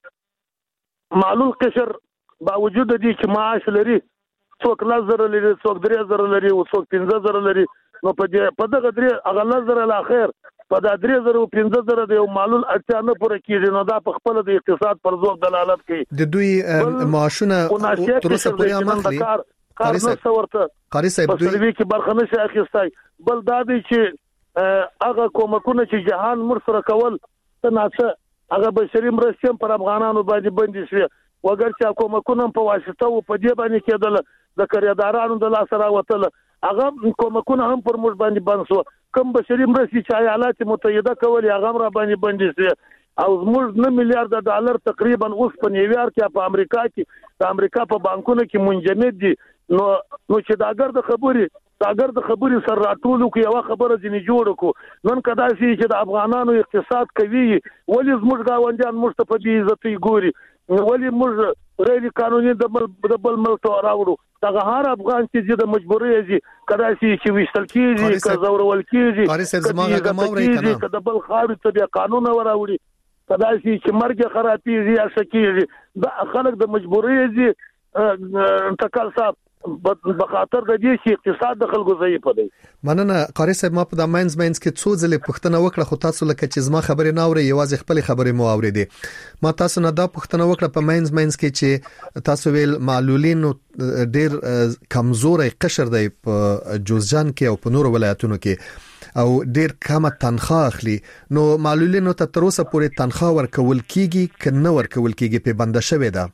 معلول قشر باوجود دي چې معاش لري څوک لزر لري څوک درې زر لري او څوک پنځه زر لري نو په دې په دغه درې هغه لزر لا خیر په دا درې زر او پنځه زر د یو معلول اړتیا نه پوره کیږي نو دا په خپل د اقتصاد پر ذوق دلالت کوي د دوی معاشونه تر اوسه پورې عملي قاری صاحب قاری صاحب دوی کې برخه نشي اخیستای بل دا دی چې هغه کومکونه چې جهان مر سره کول تناسه هغه بشري مرستې پر افغانانو باندې بندي شوی وګر چې کومکونه په واسطه او په دې باندې کېدل د کریدارانو د لاس راوتل هغه کومکونه هم پر موږ باندې بند شو کوم بشري مرستې چې ایالات متحده کولې هغه را باندې بندي شوی او زموږ نه میلیارډ ډالر تقریبا اوس په نیویارک یا په امریکا کې د امریکا په بانکونو کې منجمد دي نو نو چې دا ګرد خبري دا ګرد خبري سره راټولو کې یو خبره ځنی جوړ کو نن کدا شي چې د افغانانو اقتصاد کوي ولې زموږ گاونډیان موږ ته په دې عزت ګوري ولې موږ غیر قانوني د بل د بل ملک راوړو دا هر افغان چې د مجبوري دي کدا شي چې وشتل کیږي که زورول کیږي قاری صاحب زموږه غماوري کنه کدا بل خارج ته بیا قانون وراوړي کدا شي چې مرګ خرابيږي یا شکیږي دا خلک د مجبوري دي انتقال صاحب بخاطر د دې چې اقتصاد د خلکو ضعیف دی مننه قاری صاحب ما په د ماینز ماینز کې څو ځله پښتنه وکړه خو تاسو لکه چې زما خبرې نه اوري یوازې خپل خبرې مو اوریدې ما تاسو نه دا پښتنه وکړه په ماینز ماینز کې چې تاسو ویل معلولین ډیر کمزوري قشر دی په جوزجان کې او په نور ولایتونو کې او ډیر کم تنخواه اخلي نو معلولینو ته تر اوسه پورې تنخواه ورکول کیږي کنه ورکول کیږي په بنده شوی ده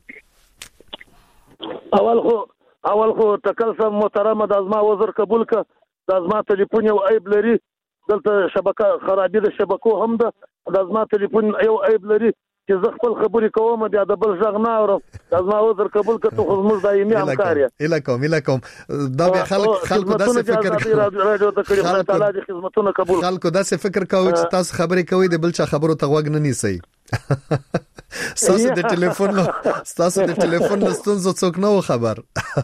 اول خو اول خو تکلسم محترمه د ازما وزیر قبول ک د ازما ټلیفون یو عیب لري دلته شبکه خرابې د شبکو هم ده د ازما ټلیفون یو عیب لري چې زه خپل خبرې کوم بیا د بل ځغ نه اورم د ازما وزیر قبول ک ته خو موږ دایمي همکار یې اله کوم اله کوم دا به خلک خلکو داسې فکر کوي راډیو ته کړي خدای تعالی د خدمتونو قبول خلکو داسې فکر کوي چې تاسو خبرې کوي د بل چا خبرو ته غوږ نه نیسي تاسو د ټلیفون تاسو د ټلیفون ستونزو څوک نو خبر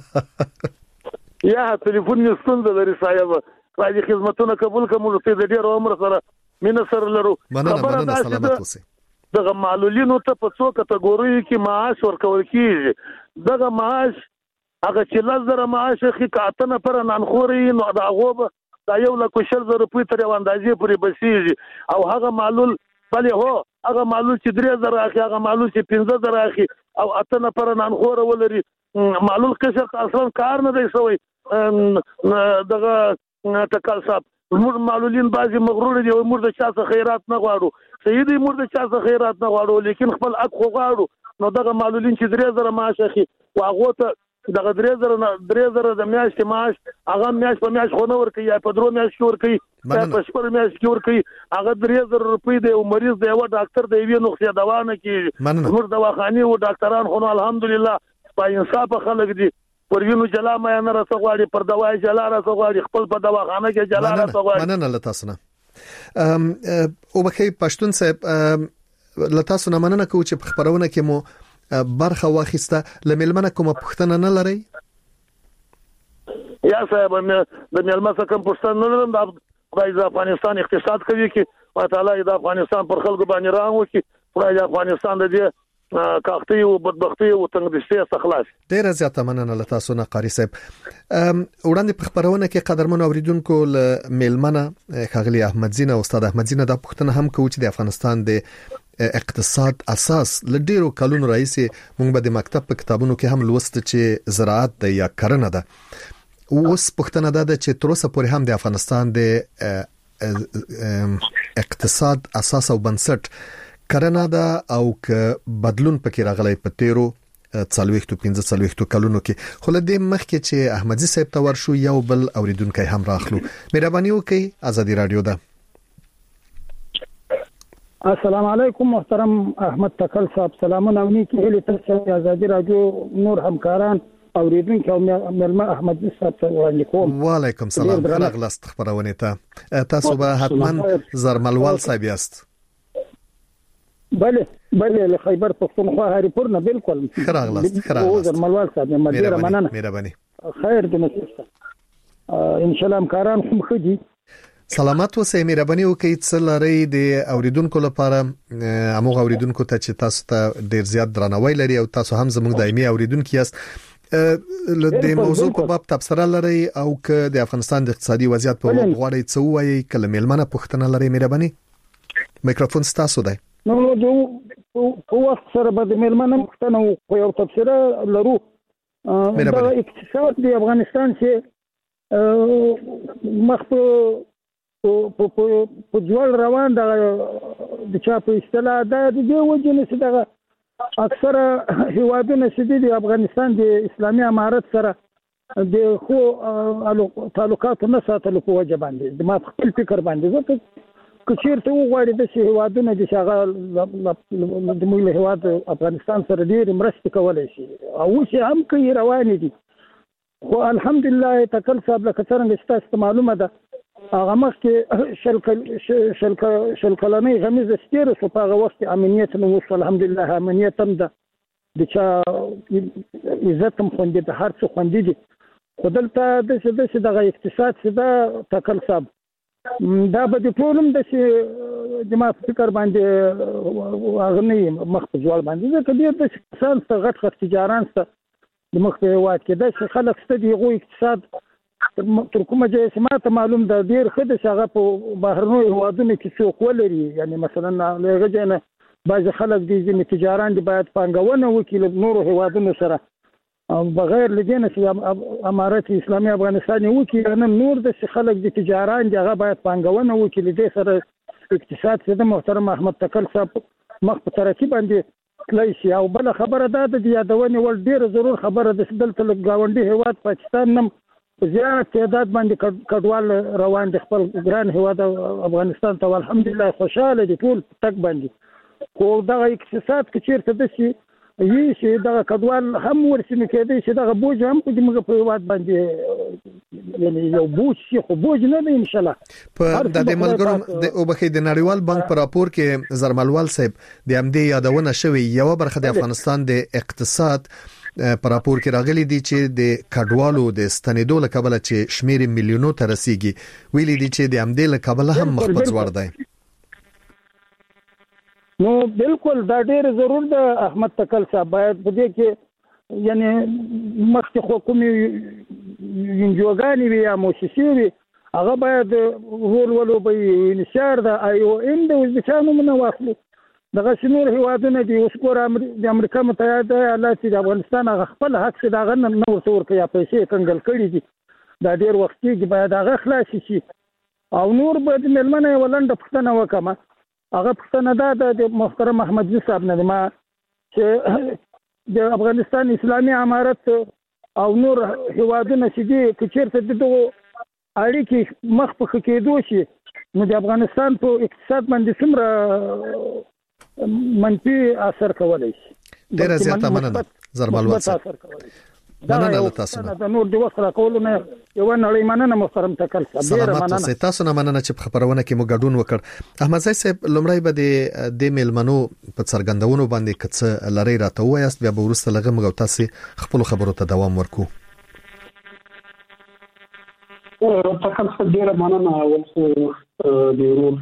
یا ټلیفون ستونزه لري صاحب راځي خدمتونه قبول کوم ته د ډیر عمر سره مين سره لرو خبره ده سلامت اوسئ دغه معلولینو ته په څو کټګوري کې معاش ورکول کیږي دغه معاش هغه چې لزر معاش خې کاتنه پر نانخوري نو دا غوبه دا یو لکه شل زره په تر یو اندازې پورې بسیږي او هغه معلول بلې هو هغه معلول چې درې زره اخی هغه معلول چې پنځه زره اخی او اتنه پر نانخوره ولري معلول قشر اصلا کار نه دی شوی دغه تکل صاحب موږ معلولین بعضی مغرور دي او موږ د چا څخه خیرات نه غواړو صحیح دی موږ د چا څخه خیرات نه غواړو لیکن خپل حق خو غواړو نو دغه معلولین چې درې زره معاش اخی واغه ته دغه درې زره درې زره د میاشتې معاش هغه میاشت په میاشت خو نه ورکي یا په درو میاشت ور کوي په شپږ میاشت ور کوي هغه درې زره روپۍ دی او مریض دی او ډاکټر دی وی نقصې دوا نه کوي موږ دواخاني او ډاکټران خو الحمدلله په انصاف خلک دي پر وینو جلا مې نه رسغواړي پر دوايي جلا رسغواړي خپل په دواخانه کې جلا رسغواړي مننه لتاسنه ام او بخي پښتون صاحب لتاسو نه مننه کوم چې خبرونه کې مو برخه واخیسته لملمنه کوم پښتنه نه لري یا صاحب د میلمه څخه کوم پښتنه نه لرم د خدای د افغانستان اقتصاد کوي کې او تعالی د افغانستان پر خلکو باندې راه وکړي خدای د افغانستان د دې کاختي او بدبختي او تنګدستي استخلاص. ډیر زیاته مننه له تاسو نه قاری صاحب. وړاندې په خبرونه کې قدرمن اوریدونکو ل میلمنه خاغلی احمد زین او استاد احمد زین د پښتنه هم کوي چې د افغانستان د اقتصاد اساس ل ډیرو کلونو راځي موږ به د مکتب په کتابونو کې هم لوست چې زراعت د یا کرنه ده. اوس پښتنه ده چې تر اوسه پورې هم د افغانستان د اقتصاد اساس او بنسټ کرنه ده او ک بدلون پکې راغلی په تیرو څلويختو پنځه څلويختو کلونو کې. خو له دې مخکې چې احمدزي صاحب ته ورشو یو بل اوریدونکو هم راخلو. مهرباني وکړئ ازادي رادیو ده. السلام علیکم محترم احمد تکل صاحب سلامونه ونیکی هلي تاسو ازادي رادیو نور همکاران اوریدونکو ملما احمد صاحب ته وعلیکم. وعلیکم سلام راغلاست خبرونه ته. تاسو به حتما زرملوال صاحب یاست. بله بله له خیبر پختونخوا هریپور نه بالکل خراغلاست خراغلاست زرملوال صاحب مدیره مننه. مهرباني خیر دې نصیحت ان شاء الله همکاران هم خدي سلامات اوسئ. مهرباني وکړئ چې لري د اوریدونکو لپاره اموغه اوریدونکو ته چې تاسو ته ډیر زیات درناوی لري او تاسو هم زموږ دایمي اوریدونکو یاست. د موضوع په باب تبصره لري او که د افغانستان د اقتصادي وضعیت په اړه غواړئ څه وایي کله میلمنه پوښتنه لري مهرباني میکروفون ستاسو دی. نو د په وخت سره به د میلمنه پښتنه او یو تفسیر لرو د اقتصاد د افغانستان چې مخ په په ځوړ روان د د چا په اصطلاح د دې وجه نه چې دغه اکثره هیوادونه چې د افغانستان د اسلامي امارت سره د خو تعلقات نه ساتلو په وجه باندې د ما خپل فکر باندې ځکه کچیرته وغواړي د هیوادونو د شغال د موږ هیواد افغانستان سره ډیر مرسته کولای شي او چې هم کوي روان دي. خو الحمدلله تکل صاحب لکه څنګه چې تاسو معلومه ده هغه مخکې شل شل شل کلنۍ غمیزه ستیره شو په هغه وخت امنیت نو وشو الحمدلله امنیت هم ده د چا عزت هم خوندي د هر څه خوندي دي. خو دلته د څه دغه اقتصاد څه ده تکل صاحب دا به د ټولم د چې د ما فکر باندې اغنی مخ په ځوال باندې ځکه ډیر د انسان څخه غټ غټ تجاران څخه د مخ په هیواد کې د چې خلک ستدي غو اقتصاد تر کومه ځای چې ماته معلوم ده ډیر ښه د شغه په بهرنیو هیوادونو کې څوک ولري یعنی مثلا لږه جنه بعض خلک دي چې تجاران دي باید پانګونه وکړي نورو هیوادونو سره بغیر لدینه چې امارت اسلامي افغانستان وکړي نن نور د خلک د تجاران دغه باید پانګونه وکړي د سره اقتصاد څخه محترم احمد تکل صاحب مخ په ترقی باندې تللی شي. او بل خبره ده د یادونه ول ډیر ضرور خبره د دلته لګاونډي هیواد پاکستان نم زیات تعداد باندې کډوال روان دي خپل ګران هیواد افغانستان ته الحمدلله خوشاله دي ټول تک باندې. خو دغه اقتصاد کې چیرته د شي یی چې دغه کډوال هم ورسینه کېدی چې دغه بوج هم په دې په هیواد باندې یعنی یو بوج شي خو بوج نه دی ان شاء الله. په د دې ملګرو د اوبخې د نړیوال بانک پر راپور کې زرملوال صاحب د امدې یادونه شوی یو برخه د افغانستان د اقتصاد پر راپور کې راغلي دي چې د کډوالو د ستنېدو له کبله چې شمیر میلیونو ته رسیدي ویلي دي چې د امدې له کبله هم مخ په ځوړ دی. نو بالکل دا ډیر ضرور ده احمد تکل صاحب باید په دې کې یعنی مخکې خو کومې انجوګانې وي یا موسسې وي هغه باید رول ولو به انشار ده آی او ام د وزبکانو نه واخلو دغه نور هیوادونه دي اوس ګور د امریکا متحده ایالات د افغانستان هغه خپل حق چې دغه نه نور څور کوي پیسې کنګل کړي دي دا ډیر وخت کې باید هغه خلاص شي او نور به د ملمنه ولنډ پښتنه وکما هغه پښتنه ده د محترم احمد صاحب نه ما چې د افغانستان اسلامي امارت او نور هیوادونه چې دي کچیرته دغه اړیکې مخ په کېدو شي نو د افغانستان په اقتصاد باندې څومره منفي اثر کولای شي. ډیره زیاته مننه زرملوال صاحب. مننه له تاسو نه. دا نور د وخت راکول نه یو نړۍ مننه محترم تکل صاحب. ډیره مننه تاسو نه مننه چې په خبرونه کې مو ګډون وکړ. احمد صاحب لمړی به د د میلمنو په څرګندونو باندې کڅ لری راته وایست بیا به ورسته لغه مګو تاسو خپل خبرو ته دوام ورکو. تاسو ته ډیره مننه اول خو د ورور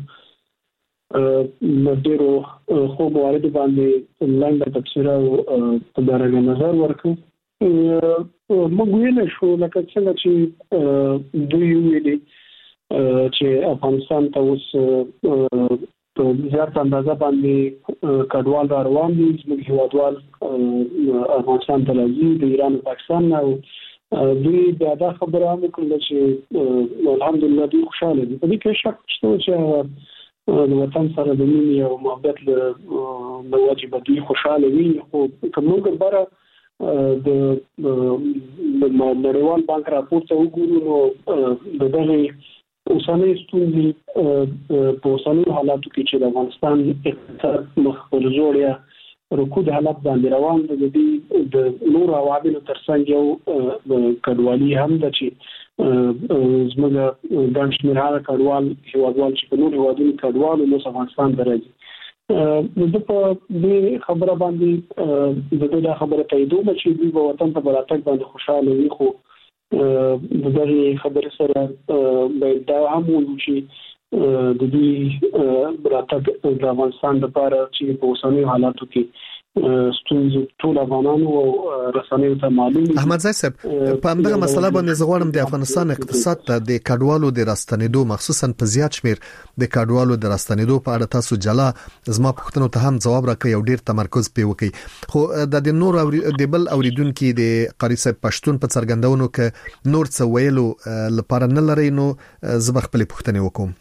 د ډیرو خو موارد باندې لاندې تفسیر او تدارګ نظر ورکړو. موږ ویل شو لکه څنګه چې دوی ویلي چې افغانستان ته اوس په زیات اندازه باندې کډوال را روان دي، زموږ هیوادوال افغانستان ته راځي د ایران او پاکستان او دوی بیا دا خبره هم وکړه چې الحمدلله دوی خوشاله دي. په دې کې شک شته چې د وطن سره د مینې او محبت له وجې دوی خوشاله وي. خو که موږ بره د نړیوال بانک راپور ته وګورو نو د دغه اوسنۍ ستونزې په اوسنیو حالاتو کې چې د افغانستان اقتصاد مخ پر ځوړیا رکود حالت باندې روان دی، د دې د نور عواملو ترڅنګ یو کډوالي هم ده چې زموږ ګڼ شمېر هغه کډوال هیوادوال چې په نور هیوادونو کډوال نو افغانستان ته راځي. د په دې خبره باندې د دې خبره تاییدوم چې دوی په وطن ته براتګ باندې خوشاله وي. خو د دې خبرې سره باید دا هم وایو چې د دې براتګ د افغانستان لپاره چې په اوسنیو حالاتو کې ستونزې ټول افغانانو او رسنیو ته معلوم دي. احمد زای صاحب په همدغه مسله باندې زغوړم د افغانستان اقتصاد ته د کډوالو د راستنېدو مخصوصا په زیات شمیر د کډوالو د راستنېدو په اړه تاسو جلا زما پوښتنو ته هم جواب راکړئ او ډیر تمرکز پې وکړئ. خو د نور او د بل اوریدونکو د قاری صاحب پښتون په څرګندونو کې نور څه ویلو لپاره نه لري نو زه خپل پوښتنه وکوم.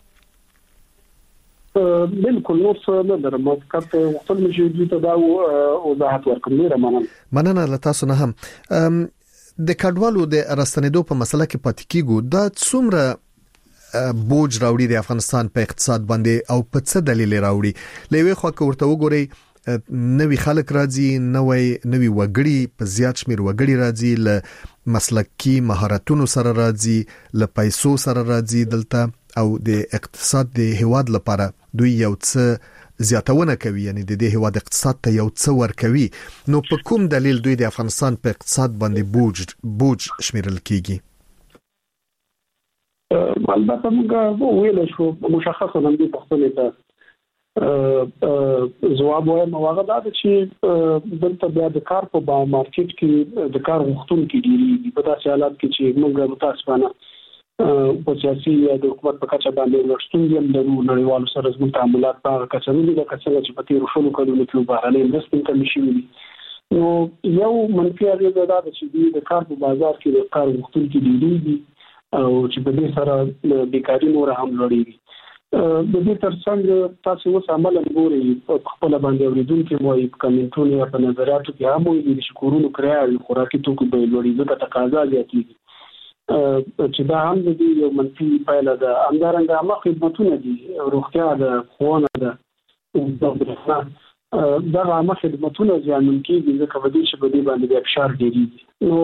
بالکل نور څه نه درم فقط خپل مجهود ته دا وضاحت ورکوم. ډیره مننه مننه له تاسو نه هم. د کډوالو د راستنېدو په مسله کې پاتې کیږو دا څومره بوج راوړي د افغانستان په اقتصاد باندې او په څه دلیل راوړي؟ لوي خو که ورته وګورئ نوې خلک راځي، نوې نوې وګړي په زیات شمیر وګړي راځي، ل مسلکي مهارتونو سره راځي، ل پیسو سره راځي دلته او د اقتصاد د هیواد لپاره دوی یو څه زیاتونه کوي، یعنی د دې هیواد اقتصاد ته یو څه ورکوي. نو په کوم دلیل دوی د افغانستان په اقتصاد باندې بوج بوج شمیرل کیږي؟ البته موږ ویل شو مشخصه نه دي پښتنې ته جواب وایم. هغه دا چې دلته بیا د کار په مارکیټ کې د کار غوښتونکو ډیری په داسې حالات کې چې موږ متاسفانه په سیاسي یا د حکومت په کچه باندې ورشتون یم د نړیوالو سره زموږ تعاملات په کچه نه دي لکه څنګه چې په تیر شلو کلونو کې بهرنۍ مرستې کمې شوې دي. نو یو منفي اغېزه دا ده چې د کار په بازار کې د کار غوښتونکو ډیری دي او چې په دې سره بیکاري نور هم لوړېږي. د دې ترڅنګ تاسو اوس عملاً ګورئ په خپل باندې اوریدونکو وایي په کمنټونو یا په نظریاتو کې هم وایي چې کورونو کرایه او خوراکي توکو به لوړېږي په تقاضا زیاتېږي چې دا هم د یو منفي پایله ده. همدارنګه عامه خدمتونه دي، روغتیا ده، ښوونه ده، دا عامه خدمتونه زیانمن کېږي ځکه په دې چې په دې باندې بیا فشار ډېرېږي.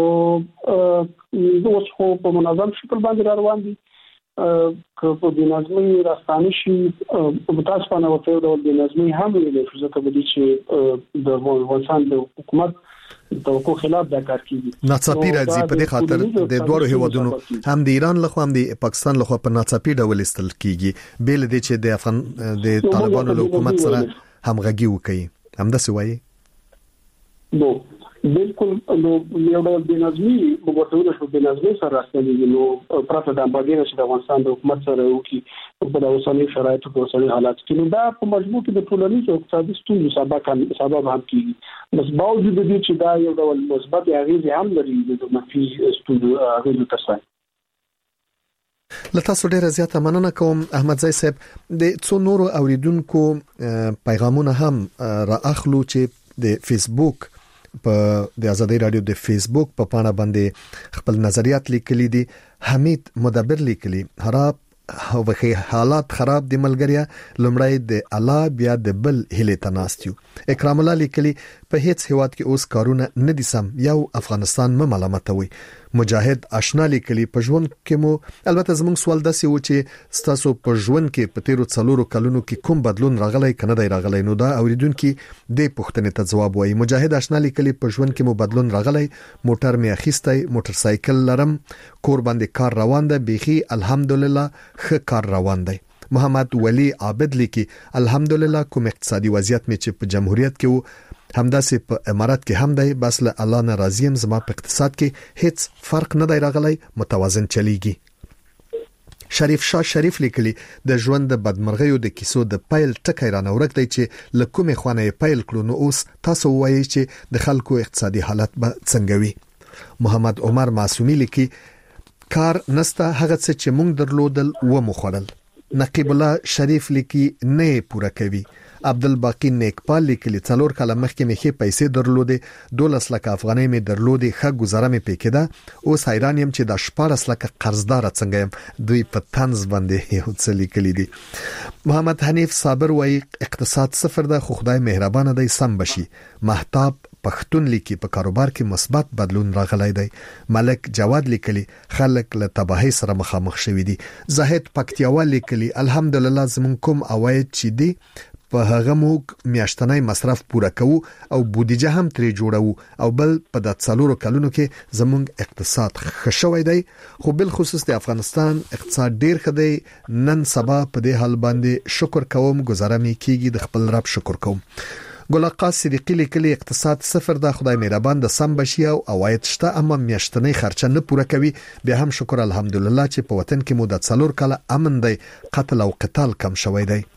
نو اوس خو په منظم شکل باندې را روان دي. که په بېنظمۍ راستانه شي متاسفانه ورته یو ډول بېنظمۍ هم ویلی شو ځکه په دې چې د افغانستان د حکومت توقع خلاف دا کار کیږي. ناڅاپي راځي په دې خاطر د دوړو هیوادونو هم د ایران لخوا هم د پاکستان لخوا په ناڅاپي ډول استل کیږي بیل دي چې د افغان د طالبانو له حکومت سره همغږي وکړي. هم دا څه وایي؟ نو بالکل نو یو ډول بېنظمي وګورئ شو بېنظمي سره راستنیږي. نو پرته د امباګینه چې د افغانستان د حکومت سره وکړي په اوسنۍ شرایطو په اوسنۍ حالات کې نو دا په مجموع کې د ټولنیز او اقتصادي ستونزو سبب سبب هم کیږي. بس باوجود دې چې دا یو ډول مثبت اغېز هم لري د منفي ستونزو اغېز ترڅنګ. لته سو ډیره زیاته مننه کوم احمد زای صاحب. د څو نورو اوریدونکو پیغامونه هم را اخلو چې د فیسبوک په د ازادي رادیو د فیسبوک په پاڼه باندې خپل نظریات لیکلي دي. حمید مدبر لیکلي خراب هوخي حالات خراب دي ملګریا، لمړی د الله بیا د بل هله تناستیو. اکرام الله لیکلي په هیڅ هیواد کې اوس کارونه نه دي سم، یو افغانستان م ملامتوي. مجاهد آشنا لیکلي په ژوند کې مو البته زموږ سوال داسې و چې ستاسو په ژوند کې په تیرو څلورو کلونو کې کوم بدلون راغلی کنه دی راغلی نو دا اوریدونکو د پښتنې ته جواب وایي. مجاهد آشنا لیکلي په ژوند کې مو بدلون راغلی، موټر می اخیستی، موټر سایکل لرم، کور باندې کار روان ده، بيخي الحمدلله ښه کار روان دی. محمد ولی عابد لیکي الحمدلله کوم اقتصادي وضعیت می چې په جمهوریت کې وو همداسې په امارات کې هم دی، بس له الله نه راضیم، زما په اقتصاد کې هیڅ فرق نه دی راغلی، متوازن چلیږي. شریف شاه شریف لیکلی د ژوند د بدمرغیو د کیسو د پایل ټکی را نورک دی چې لکومه خانه پایل کړو نو اوس تاسو وایي چې د خلکو اقتصادي حالت به څنګه وي. محمد عمر معصومی لیکي کار نسته، هغه څه چې مونږ درلودل و مخړل. نقیب الله شریف لیکي نه پوره کوي. عبدالباقی نیکپال لیکلی څلور کاله مخکې مې خې پیسې درلودې، دولس لک افغانۍ مې درلودې، ښه گزاره مې پکېده، اوس حیران یم چې د شپاړس لک قرضدار څنګه یم. دوی په طنز باندې یو څه لیکلي دي. محمد حنیف صابر وایي اقتصاد صفر ده، خو خدای مهربانه دی، سم بشي. مهتاب پښتون لیکي په کاروبار کې مثبت بدلون راغلی دی. ملک جواد لیکلی خلک له تباہی سره مخامخ شوي دي. زاهد پکتیاوال لیکلی الحمدلله زمون کوم عواید چې دي په هغه موږ میاشتنی مصرف پوره کوو او بودیجه هم ترې جوړو او بل په د څلورو کلونو کې زموږ اقتصاد ښه شوی دی، خو بل خصوص د افغانستان اقتصاد ډیر ښه دی. نن سبا په دې حال باندې شکر کوم، گزاره مې کیږي، د خپل رب شکر کوم. ګلقا صدیقی لیکلی اقتصاد صفر ده، خدای مهربان ده، سم بشي او عواید شته اما میاشتنی خرچه نه پوره کوي. بیا هم شکر الحمدلله چې په وطن کې مو د څلور کاله امن دی، قتل او قتال کم شوی دی.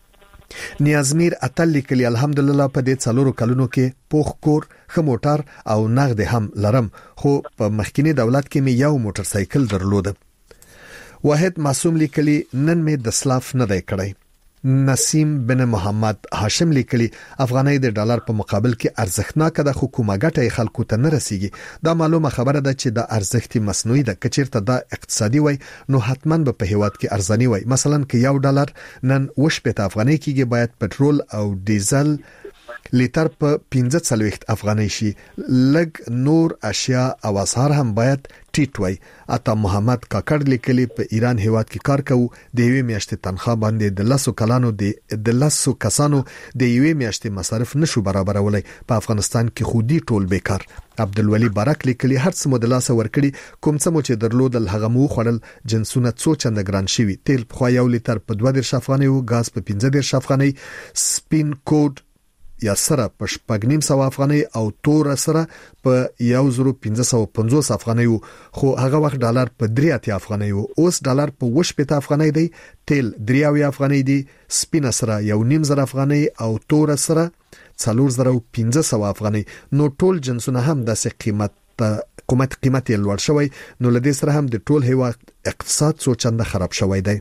نیازمیر اتل لیکلی الحمدلله په دې څلورو کلونو کې پوخ کور، ښه موټر او نغد هم لرم، خو په مخکینی دولت کې مې یو موټر سایکل درلوده. واحد معصوم لیکلی نن مې د سلاف نه دی کړی. نسیم بن محمد هاشم لیکلی افغانۍ د ډالر په مقابل کې ارزښتناک ده، خو کومه ګټه خلکو ته نه رسیږي. دا معلومه خبره ده چې د ارزښت مصنوعي ده، کچیرته دا اقتصادي وای نو حتما به په هیواد کې ارزاني وای. مثلا که یو ډالر نن وشپته افغانۍ کېږي، باید پټرول او ډیزل لیټر په پنځه څلوېښت افغانۍ شي، لګ نور اشیاء او اسعار هم باید ټیټ وای. اته محمد کاکړ لیکلی په ایران هیواد کې کار کوو، د یوې میاشتې تنخواه باندې د لسو کلانو د لسو کسانو د یوې میاشتې مصارف نشو برابرولای. په افغانستان کې خودي ټول بیکار. عبدالولی بارک لیکلی هر څه مو د لاسه ورکړي، کوم څه مو چې درلودل هغه مو خوړل، جنسونه څو چنده ګران شوي، تیل په یو لیټر په دوه دېرش افغانۍ او غاز په پنځه دېرش افغانۍ، سپین کوډ یا سره په شپږ نیم سو افغانۍ او تور سره په یو زرو پنځه سو پنځوس افغانۍ، خو هغه وخت ډالر په درې اتیا افغانۍ وو، اوس ډالر په وشپته افغانۍ دی، تیل درې اویا افغانۍ دی، سپین سره یو نیم زر افغانۍ او تور سره څلور زره پنځه سو افغانۍ. نو ټول جنسونه هم داسې قیمت قیمت قیمت یې لوړ شوی، نو لدې سره هم د ټول هیواد اقتصاد څو چنده خراب شوی دی.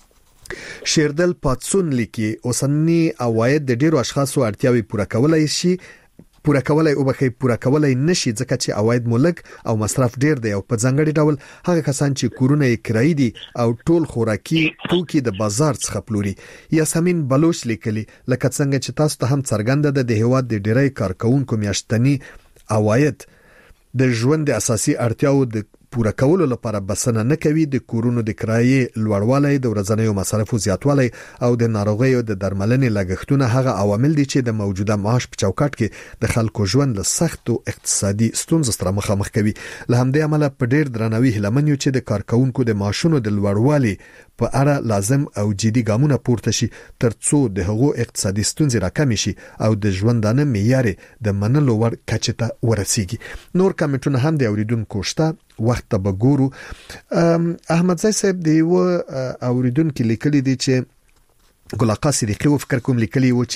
شیردل پاتسون لیکي اوسنی عواید د ډیرو اشخاصو اړتیاوي پوره کولای شي پوره کولای او بخې پوره کولای نشي، ځکه چې عواید مولک او مصرف ډیر دی او په ځنګړي ډول هغه کسان چې کورونه یې کرایي دي او ټول خوراکي توکي د بازار څخه پلوري. یاسمین بلوچ لیکلی لکه څنګه چې تاسو ته هم څرګنده ده د هیواد د ډیری کارکونکو میاشتنی عواید د ژوند د اساسي اړتیاو د پوره کولو لپاره بسنه نه کوي. د کورونو د کرایې لوړوالی، د ورځنیو مصارفو زیاتوالی او د ناروغیو د درملنې لګښتونه هغه عوامل دي چې د موجوده معاش په چوکاټ کې د خلکو ژوند له سختو اقتصادي ستونزو سره مخامخ کوي. له همدې امله په ډیر درناوي هیلمن یو چې د کارکونکو د معاشونو د لوړوالي په اړه لازم او جدي ګامونه پورته شي ترڅو د هغو اقتصادي ستونزې راکمې شي او د ژوندانه معیار د منلو ور کچه ته ورسیږي. نور کمنټونه هم د اوریدونکو شته، وخت به ګورو. احمد زای صاحب دی و اوریدونکو لیکلي دي چې ګلقا صدیقی و فکر کوم لیکلي و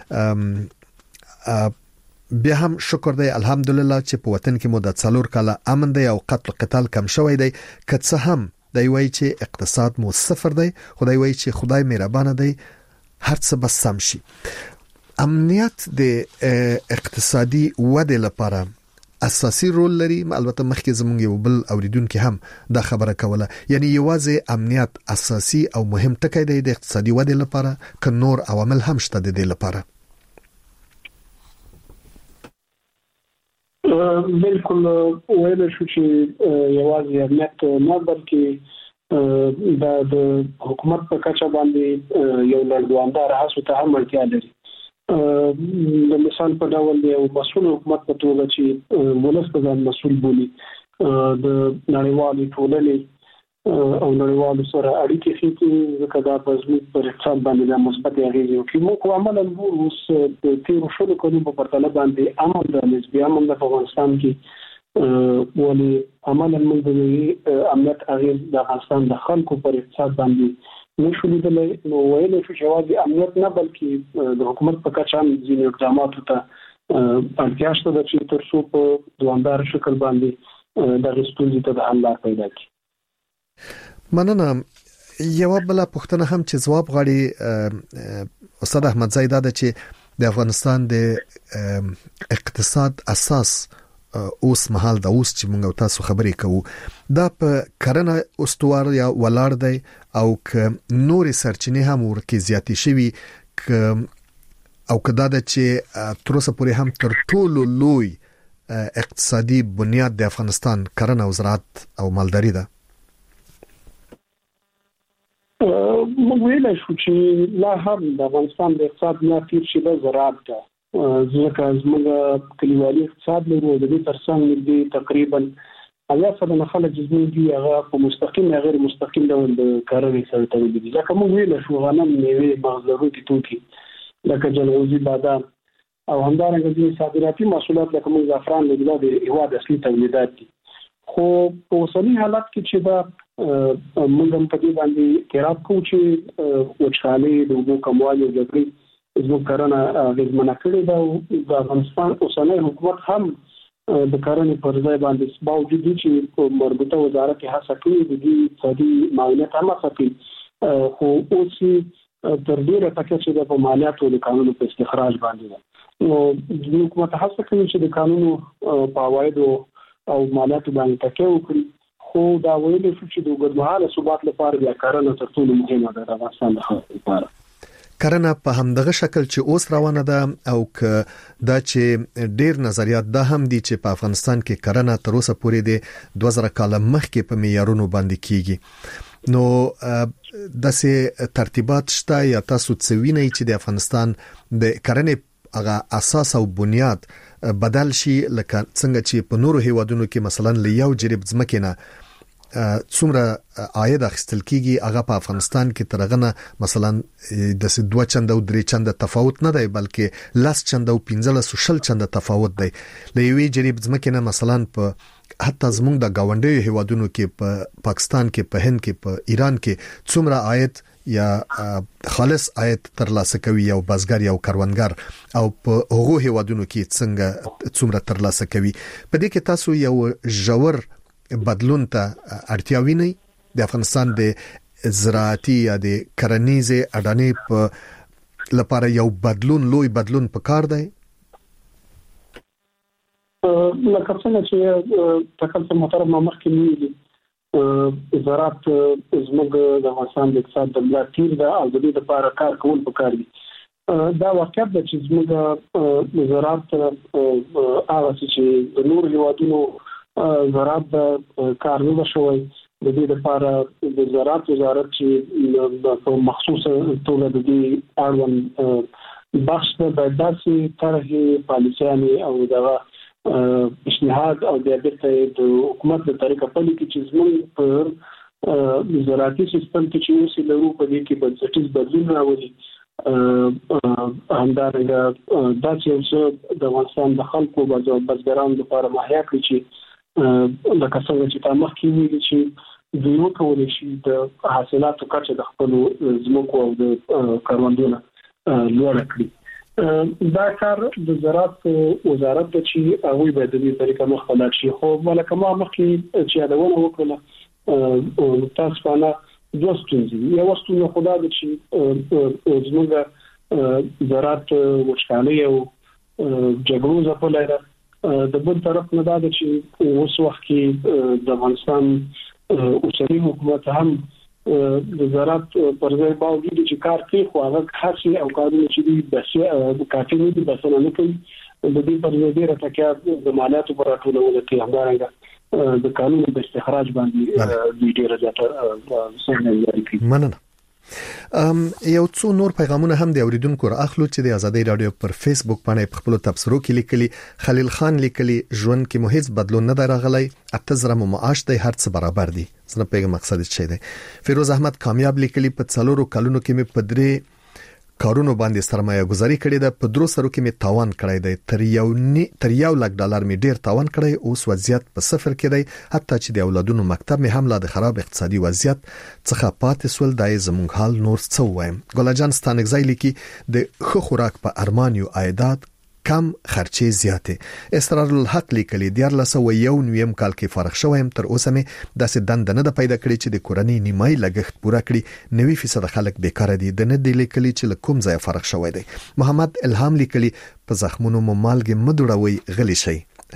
چې بیا هم شکر دی الحمدلله چې په وطن کې مو د څلور کاله امن دی او قتل قتال کم شوی دی. که څه هم دی وایي چې اقتصاد مو صفر دی، خدای وایي چې خدای مهربانه دی، هر څه به سم شي. امنیت د اقتصادي ودې لپاره اساسي رول لري. البته مخکې زمونږ یو بل اوریدونکو هم دا خبره کوله، یعنی یوازې امنیت اساسي او مهم ټکی دی د اقتصادي ودې لپاره، که نور عوامل هم شته د دې لپاره؟ بالکل ویل شو چې یوازې امنیت نه بلکې د حکومت په کچه باندې یو لړدواندار هڅو ته هم اړتیا لري. د مثال په ډول یو مسؤل حکومت په توګه چې ولس په ځان مسؤل بولي د نړیوالې ټولنې او نړیوالو سره اړیکې خېټي ځکه دا په زموږ پر اقتصاد باندې د مثبت اغېزې کوي. موږ عملاً اوس د تیرو شلو کلونو په پرتله باندې امن د نسبي امن د افغانستان کې ولې عملاً موږ د امنیت اغېز د افغانستان د خلکو پر اقتصاد باندې نشو لیدلی. نو ویل شو چې یوازې امنیت نه بلکې د حکومت په کچه هم ځینې اقداماتو ته اړتیا شته چې تر څو په دوامدار شکل باندې دغه ستونزې ته د حل لار پیدا کړي. مننه. یو بل پوښتنه هم چې جواب غواړي استاد احمد زاید دا چې د افغانستان د اقتصاد اساس اوس مهال د اوس چې موږ تاسو خبرې کوو دا په کرنه استوار یا ولاړ دی او ک نور سرچینې هم ورکه زیاتې شوي ک او کدا د چې تر اوسه پورې هم تر ټولو لوی اقتصادي بنیاد د افغانستان کرنه او زراعت او مالداري ده. موږ ویل شو چې لا هم د افغانستان د اقتصاد نه تیر شي د زراعت ده. ځکه زموږ کلیوالي اقتصاد لرو د دې ترڅنګ دي تقریبا اویا سلنه خلک زموږ دي هغه په مستقیم یا غیر مستقیم ډول د کرنې سره تړلي دي. ځکه موږ ویل شو غنم، میوې، مغزروتي توکي لکه جلغوزي، بادام او همدارنګه ځینې صادراتي محصولات لکه موږ زعفران لرو د هیواد اصلي تولیدات دي. خو په اوسني حالت کې چې دا موږ هم په دې باندې اعتراف کوو چې وچکالي د اوبو کموالي او جګړې زموږ کرنه اغېزمنه کړې ده. د افغانستان اوسنی حکومت هم د کرنې پر ځای باندې باوجود چې په مربوطه وزارت یې هڅه کوي د دې اقتصادي معاونت هم هڅه کوي، خو اوس تر ډېره ټکه چې د مالیاتو د قانونو په استخراج باندې ده. نو د حکومت هڅه کوي چې د قانونو په عوایدو او مالیاتو باندې تکیه وکړي، خو دا ویل شو چې د اوږدمهاله ثبات لپاره بیا کرنه تر ټولو مهمه ده د افغانستان د خلکو لپاره. کرنه په همدغه شکل چې اوس روانه ده او ک دا چې ډیر نظریات دا هم دي چې په افغانستان کې کرنه تر اوسه پورې د دوه زره کال مخکې په معیارونو باندې کیږي. نو د سه ترتیبات شته یا تاسو څوینه چې د افغانستان د کرنې هغه اساس او بنیاد بدل شي لکه څنګه چې په نورو هیوادونو کې مثلا لیو جریب ځمکینه څومره عاید اخیستل کیږي هغه په افغانستان کې ترغنه مثلا د دوه چنده او درې چنده تفاوت نه دی بلکې لاس چنده او پنځلس او شل چنده تفاوت دی. لیوی جریب ځمکینه مثلا په حتی زموږ د گاونډي هیوادونو کې په پاکستان کې په هند کې په ایران کې څومره عاید یا خالص عاید ترلاسه کوي یو بازګر یو کروندګر او په هغو هیوادونو کې څنګه څومره ترلاسه کوي. په دې کې تاسو یو ژور بدلون ته اړتیا وینئ د افغانستان د زراعتي یا د کرنیزې اډانې په لپاره یو بدلون لوی بدلون پکار دی. لکه څنګه چې تکلم محترم مخکې ویلي زراعت زموږ د افغانستان د اقتصاد د ملا تیر ده او د دې لپاره کار کول پکار دي. دا واقعیت ده چې زموږ زراعت هغه چې د نور هیوادونو زراعت د کار نه شوی د دې لپاره د زراعت وزارت چې په مخصوصه توګه د دې اړوند بحث د داسې طرحې پالیسیانې او دغه پیشنهاد او د بیرته د حکومت د طریقه پلي کې چې زموږ په زراعتي سیستم کې چې اوس لرو په دې کې بنسټیز بدلون راولي. همدارنګه دا چې د افغانستان د خلکو بزګرانو لپاره مهیا کړي چې لکه څنګه چې تا مخکې ویلي چې دوی وکولی شي د حاصلاتو کچه د خپلو ځمکو او د کروندونو لوړه کړي. دا کار د زراعت وزارت د چې هغه به د دې طریقه مخ لاړ شي. خو ولکه ما مخکې چې یادونه وکړه تاسو نه دوستونځي یو وستونه خدا د چې زموږ زراعت وشکالي او جګړو ځپلای ده د بل طرف نه دا چې اوس وخت کې د افغانستان اوسنی حکومت هم د زراعت پر ځای باوجود چې کار کوي خو هغه خاصي او کارونه چې دي د کافي نه دي بسنه نه کوي د دې پر ډیره تکیه د مالیاتو پر راټولولو کې همدارنګه د قانون د استخراج باندې د ډیره زیاته سرنه لري. مننه. ام یو څو نور پیغامونه هم د اوریدونکو راخلو چې د ازادي رادیو پر فیسبوک باندې په خپل تبصرو کې لیکلي. خلیل خان لیکلي ژوند کې مو هیڅ بدلون نه درغلی، اتزره مو معاش دی، هر څه برابر دي. زه په پیغام مقصد څه دی. فیروز احمد کامیاب لیکلي په څلورو کلونو کې مې په درې کارونو باندې سرمایه گذاري کړې ده، په درو سرو کې مې تاوان کړی دی، تر یو نی تر یو لک ډالر مې ډیر تاوان کړی، اوس وضعیت په صفر کې دی، حتی چې د اولادونو مکتب مې هم لا د خراب اقتصادي وضعیت څخه پاتې سول. دای زمونږ حال نور څه وایم. ګلجان ستانګزای لیکي د خو خوراک په ارمانیو عائدات کم خرچې زیاتې. اسرار الحق لیکلي دیارلس و یو نویم کال کې فارغ شوم، تر اوسه مې داسې دند نه د پیدا کړی چې د کورنۍ نیمای لګښت پوره کړي. نوي فیصد خلک بیکاره دي. د نه دی لیکلي چې کوم ځای فارغ شوی دی. محمد الهام لیکلي په زخمونو مو مالګه مدوړوي غلی شي.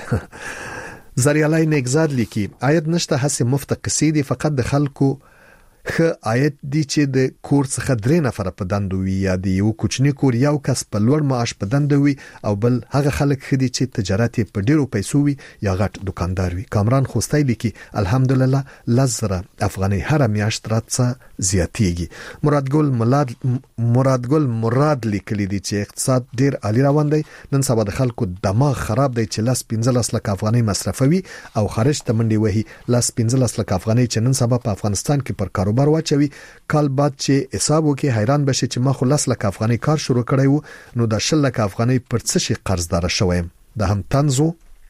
زریالای نگزاد لیکي عاید نشته، هڅه مفت قصې دي، فقط د خلکو خ عاید دي چې د کور څخه درې نفر په دندو وي، یا د یو کوچنی کور یو کس په لوړ معاش په دندو وي، او بل هغه خلک خدي چې تجارت په ډیرو پیسو وي یا غټ دکاندار وي. کامران خوستای لیکي الحمدلله لزره افغاني هر میاشت راځه زیاتیږي. مراد ګل مراد مراد ګل مراد لیکلي دي چې اقتصاد ډیر عالی روان دی، نن سبا د خلکو دماغ خراب دی چې لاس پنځلس لک افغاني مصرفوي او خارج ته منډي وهي. لاس پنځلس لک افغاني چې نن سبا په افغانستان کې پر کارو بر واچوي، کال بعد چې حساب وکي حیران بشي چې ما خو لاس لک افغاني کار شروع کړی وو، نو د شل لک افغاني پر څه شي قرضدار شوم. د هم تنزو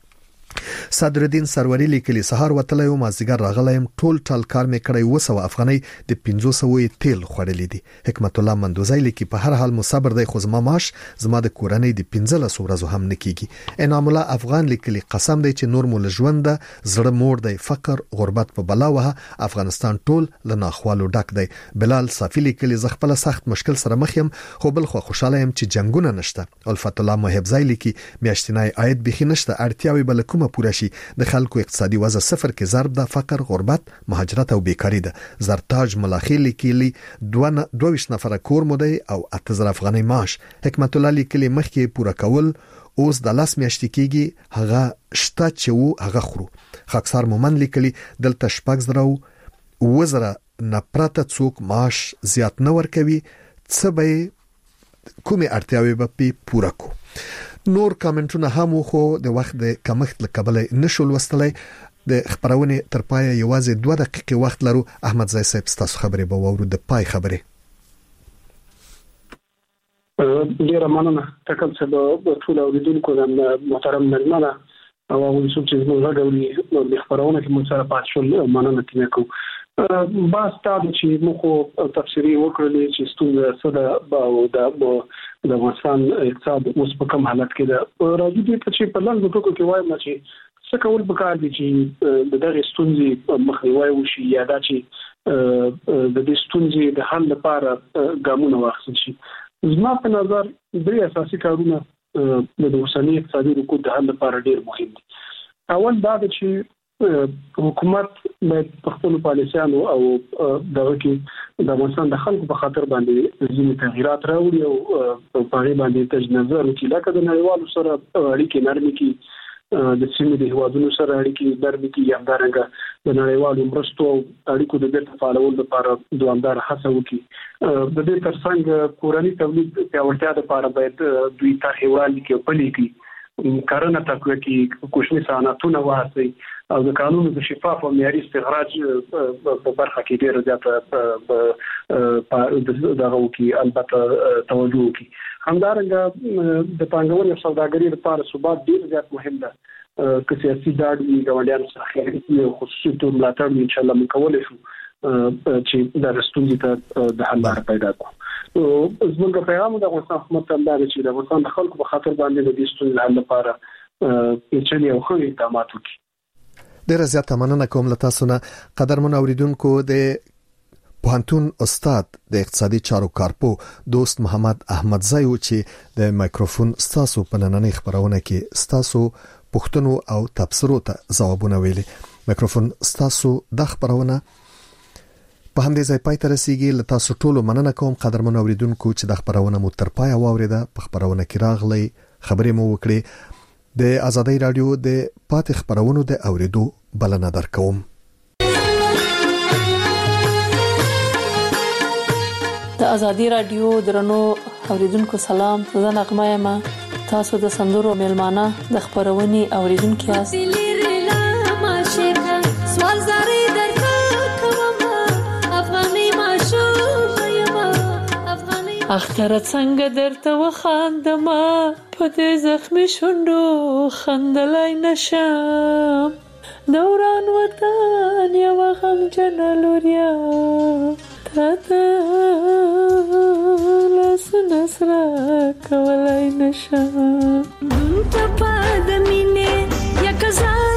صدر الدین سروری لیکلي سهار وتلی او مازیګر راغلایم، ټول ټال کار مې کړی و سو افغاني د پنځوس سوې تیل خوړلې دي. حکمت الله مندوزای لیکي په هر حال مصبر دی، خو زما معاش زما د کورنۍ د پنځلس ورځو هم نکېږي. انعام الله افغان لیکلي قسم دی چې نور مول ژوند زړه مور دی، فقر غربت په بلا وه، افغانستان ټول له ناخوالو ډک دی. بلال صافی لیکلي ز خپل سخت مشکل سره مخ یم، خو بل خو خوشاله یم چې جنگونه نشته. الفت الله محبزای لیکي میاشتنای عاید بخي نشته، اړتیاوي بل کومه پوره شي، د خلکو اقتصادي وضع صفر کې ضرب ده، فقر غربت مهاجرت او بیکاری ده. زرتاج ملاخي لیکلي دوه دوه نفر کور مو دی او اتزر افغاني معاش. حکمت الله لیکلي مخکې پوره کول اوس د لاس میاشتې کېږي، هغه شته چې وو هغه خورو. خاکسار مومن لیکلي دلته شپږ زره وزره نپرته څوک معاش زیات نه ورکوي، څه به کومه اړتیاوي به پوره کو. نور کامنټونه هم خو د وخت د کمښت لکبل نشول وستلای. د خبرونه تر پای یوازې دوه دقیقې وخت لرو. احمد زای صاحب تاسو خبرې به وورو د پای خبرې. ډیره مننه تکل څه د ټول اوریدونکو د محترم نرمانه او هغه چې موږ غواړو د خبرونه کې موږ سره پات شول، مننه تنه کو. باز تاسو چې موږ تفسیری وکړلې چې ستونزه سره او د د افغانستان اقتصاد اوس په کوم حالت کې ده. راځي دې چې په لاندې ټکو کې وایم چې څه کول پکار دي چې د دغه ستونزې مخنیوي وشي، یا دا چې د دې ستونزې د حل لپاره ګامونه واخیستل شي. زما په نظر درې اساسي کارونه د اوسنۍ اقتصادي رکود د حل لپاره ډېر مهم دي. اول دا چې حکومت باید په خپل پالیسیانو او دغه کې د افغانستان د خلکو په خاطر باندې ځینې تغیرات راوړي او په هغه باندې تجنظر وکړي، لکه د نړیوالو سره اړیکې نرمې کړي، د سیمې د هیوادونو سره اړیکې نرمې کړي، یا همدارنګه د نړیوالو مرستو او اړیکو د بیرته فعالولو لپاره دوامداره هڅه وکړي. د دې ترڅنګ کورني تولید پیاوړتیا لپاره باید دوی طرحې وړاندې کړي او پلي کړي، کارونه تقویه کړي، کوچني صنعتونه وهڅوي او د قانون د شفاف او معیاري استخراج په برخه کې ډېر زیاته په دغه وکي البته توجه وکړي. همدارنګه د پانګونې او سوداګرۍ لپاره ثبات ډېر زیات مهم ده. که سیاسي ډاډ وي، ګاونډیانو سره خیالي او خصوصي تور ملاتړ ان شاء الله موږ کولی شو چې د ستونزې ته د حل لاره پیدا کړو. زموږ پیغام د افغانستان حکومت ته دا چې د افغانستان د خلکو په خاطر باندې د دې ستونزې حل لپاره پیچلي او ښه اقدامات وکړي. ډیر زیاته مننه کوم له تاسو نه قدرمن اوریدونکو. د پوهنتون استاد د اقتصادي چارو کارپو دوست محمد احمد زایو چې د مایکروفون ستاسو په نننۍ خبرونه کې ستاسو پوښتنو او تبصرو ته ځوابونه ویلي. مایکروفون ستاسو د خبرونه په همدې ځای پای ته رسیږي. له تاسو ټولو مننه کوم قدرمن اوریدونکو چې د خبرونه مو تر پای واوریده. په خبرونه کې راغلی خبرې مو وکړې. د ازادي رادیو د پاتې خبرونو د اوریدو بلنه درکوم. د ازادي رادیو درنو اوریدونکو سلام، زه نغمه یم. تاسو د سندرو میلمانه د خبرونې اوریدونکو یاست. سوال زاري درکوم افغاني ماشوم یم افغاني اختر څنګه درته وخاندم په دې زخمي شونډو خندلای نشم. دوران وطن یو غم جنلوریا تاته لاس نصرا کولای نشم. دون ته پد مینه یک ځای